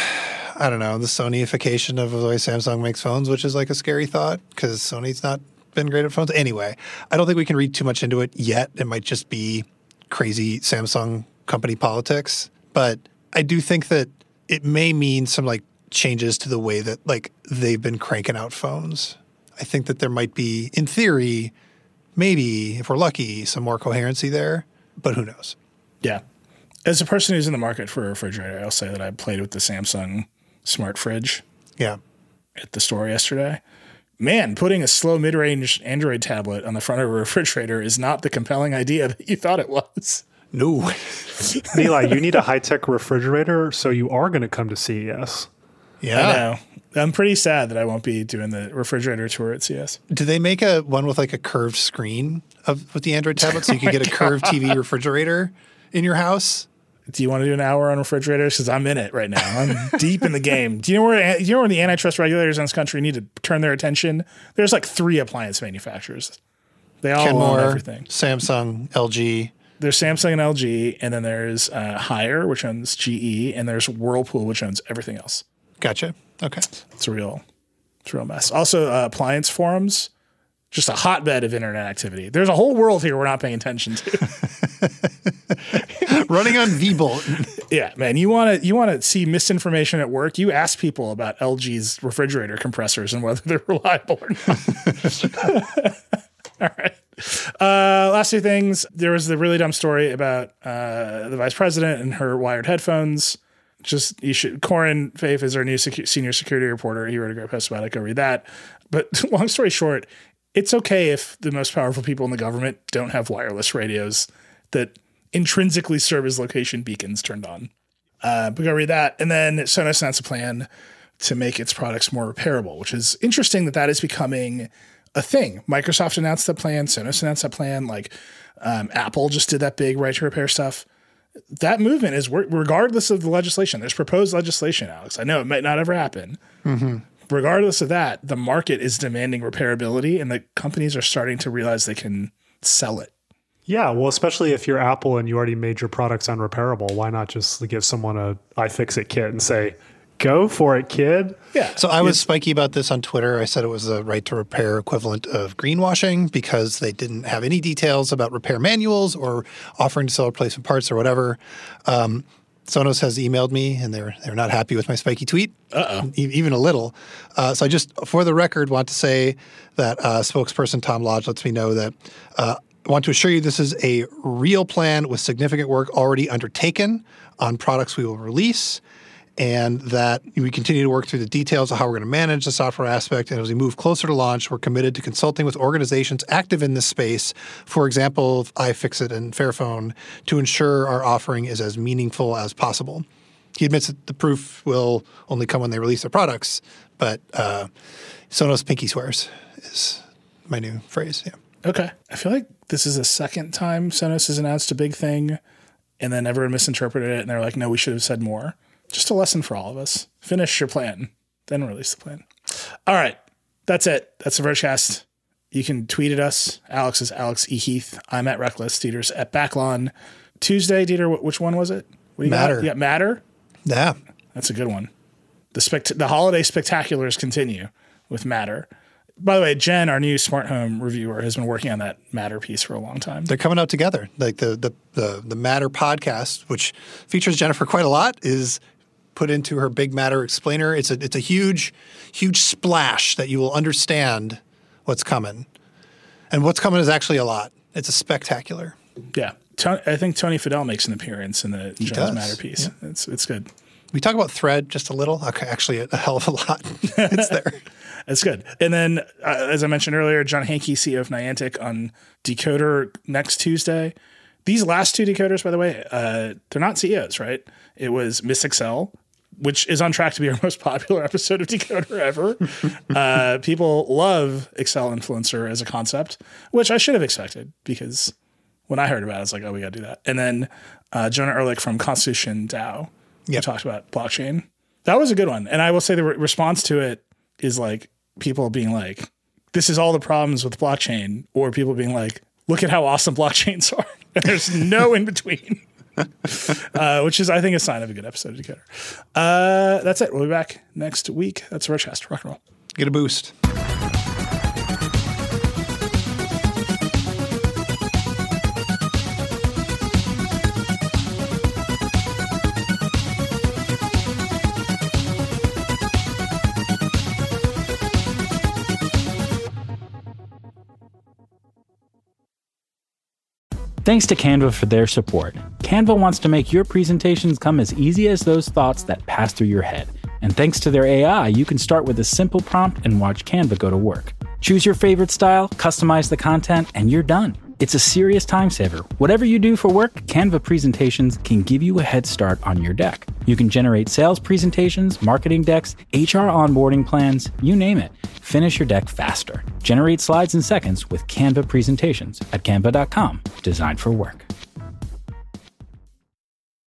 I don't know, the Sonyification of the way Samsung makes phones, which is like a scary thought because Sony's not been great at phones. Anyway, I don't think we can read too much into it yet. It might just be crazy Samsung company politics. But I do think that it may mean some like changes to the way that like they've been cranking out phones. I think that there might be, in theory, maybe, if we're lucky, some more coherency there. But who knows? Yeah. As a person who's in the market for a refrigerator, I'll say that I played with the Samsung Smart Fridge. Yeah. At the store yesterday. Man, putting a slow mid-range Android tablet on the front of a refrigerator is not the compelling idea that you thought it was. No. Eli, you need a high-tech refrigerator, so you are going to come to CES. Yeah. I know. I'm pretty sad that I won't be doing the refrigerator tour at CES. Do they make a one with like a curved screen with the Android tablet so you can get a curved TV refrigerator in your house? Do you want to do an hour on refrigerators? Because I'm in it right now. I'm deep in the game. Do you know where the antitrust regulators in this country need to turn their attention? There's like 3 appliance manufacturers. They all own everything. Samsung, LG. There's Samsung and LG, and then there's Haier, which owns GE, and there's Whirlpool, which owns everything else. Gotcha. Okay. It's a real mess. Also, appliance forums, just a hotbed of internet activity. There's a whole world here we're not paying attention to. Running on VBulletin. Yeah, man. You want to see misinformation at work? You ask people about LG's refrigerator compressors and whether they're reliable or not. All right. Last 2 things. There was the really dumb story about the vice president and her wired headphones. Corin Faith is our new senior security reporter. He wrote a great post about it. Go read that. But long story short, it's okay if the most powerful people in the government don't have wireless radios that intrinsically serve as location beacons turned on. But go read that. And then Sonos announced a plan to make its products more repairable, which is interesting that is becoming a thing. Microsoft announced that plan. Sonos announced that plan. Like Apple just did that big right to repair stuff. That movement is regardless of the legislation. There's proposed legislation, Alex. I know it might not ever happen. Mm-hmm. Regardless of that, the market is demanding repairability, and the companies are starting to realize they can sell it. Yeah, well, especially if you're Apple and you already made your products unrepairable, why not just give someone a iFixit kit and say, go for it, kid? Yeah. So I was spiky about this on Twitter. I said it was the right to repair equivalent of greenwashing because they didn't have any details about repair manuals or offering to sell replacement parts or whatever. Sonos has emailed me, and they're not happy with my spiky tweet, even a little. So I just, for the record, want to say that spokesperson Tom Lodge lets me know that I want to assure you this is a real plan with significant work already undertaken on products we will release, and that we continue to work through the details of how we're going to manage the software aspect. And as we move closer to launch, we're committed to consulting with organizations active in this space, for example, iFixit and Fairphone, to ensure our offering is as meaningful as possible. He admits that the proof will only come when they release their products, but Sonos pinky swears is my new phrase. Yeah. Okay. I feel like this is the second time Sonos has announced a big thing, and then everyone misinterpreted it, and they're like, no, we should have said more. Just a lesson for all of us. Finish your plan, then release the plan. All right. That's it. That's the Vergecast. You can tweet at us. Alex is Alex E. Heath. I'm at Reckless. Dieter's at Backlon. Tuesday, Dieter, which one was it? What do you Matter. got? You got Matter? Yeah. That's a good one. The holiday spectaculars continue with Matter. By the way, Jen, our new smart home reviewer, has been working on that Matter piece for a long time. They're coming out together. Like the Matter podcast, which features Jennifer quite a lot, is put into her Big Matter explainer. It's a huge splash that you will understand what's coming. And what's coming is actually a lot. It's a spectacular. Yeah. I think Tony Fadell makes an appearance in the Jen's Matter piece. Yeah. It's good. We talk about Thread just a little. Okay, actually a hell of a lot. It's there. It's good. And then, as I mentioned earlier, John Hanke, CEO of Niantic, on Decoder next Tuesday. These last 2 decoders, by the way, they're not CEOs, right? It was Miss Excel, which is on track to be our most popular episode of Decoder ever. People love Excel Influencer as a concept, which I should have expected because when I heard about it, I was like, oh, we got to do that. And then Jonah Ehrlich from Constitution DAO who talked about blockchain. That was a good one. And I will say the response to it is like people being like, this is all the problems with blockchain, or people being like, look at how awesome blockchains are. And there's no in between. Which is, I think, a sign of a good episode of Decoder. That's it. We'll be back next week. That's Vergecast. Rock and roll. Get a boost. Thanks to Canva for their support. Canva wants to make your presentations come as easy as those thoughts that pass through your head. And thanks to their AI, you can start with a simple prompt and watch Canva go to work. Choose your favorite style, customize the content, and you're done. It's a serious time saver. Whatever you do for work, Canva presentations can give you a head start on your deck. You can generate sales presentations, marketing decks, HR onboarding plans, you name it. Finish your deck faster. Generate slides in seconds with Canva presentations at canva.com. Designed for work.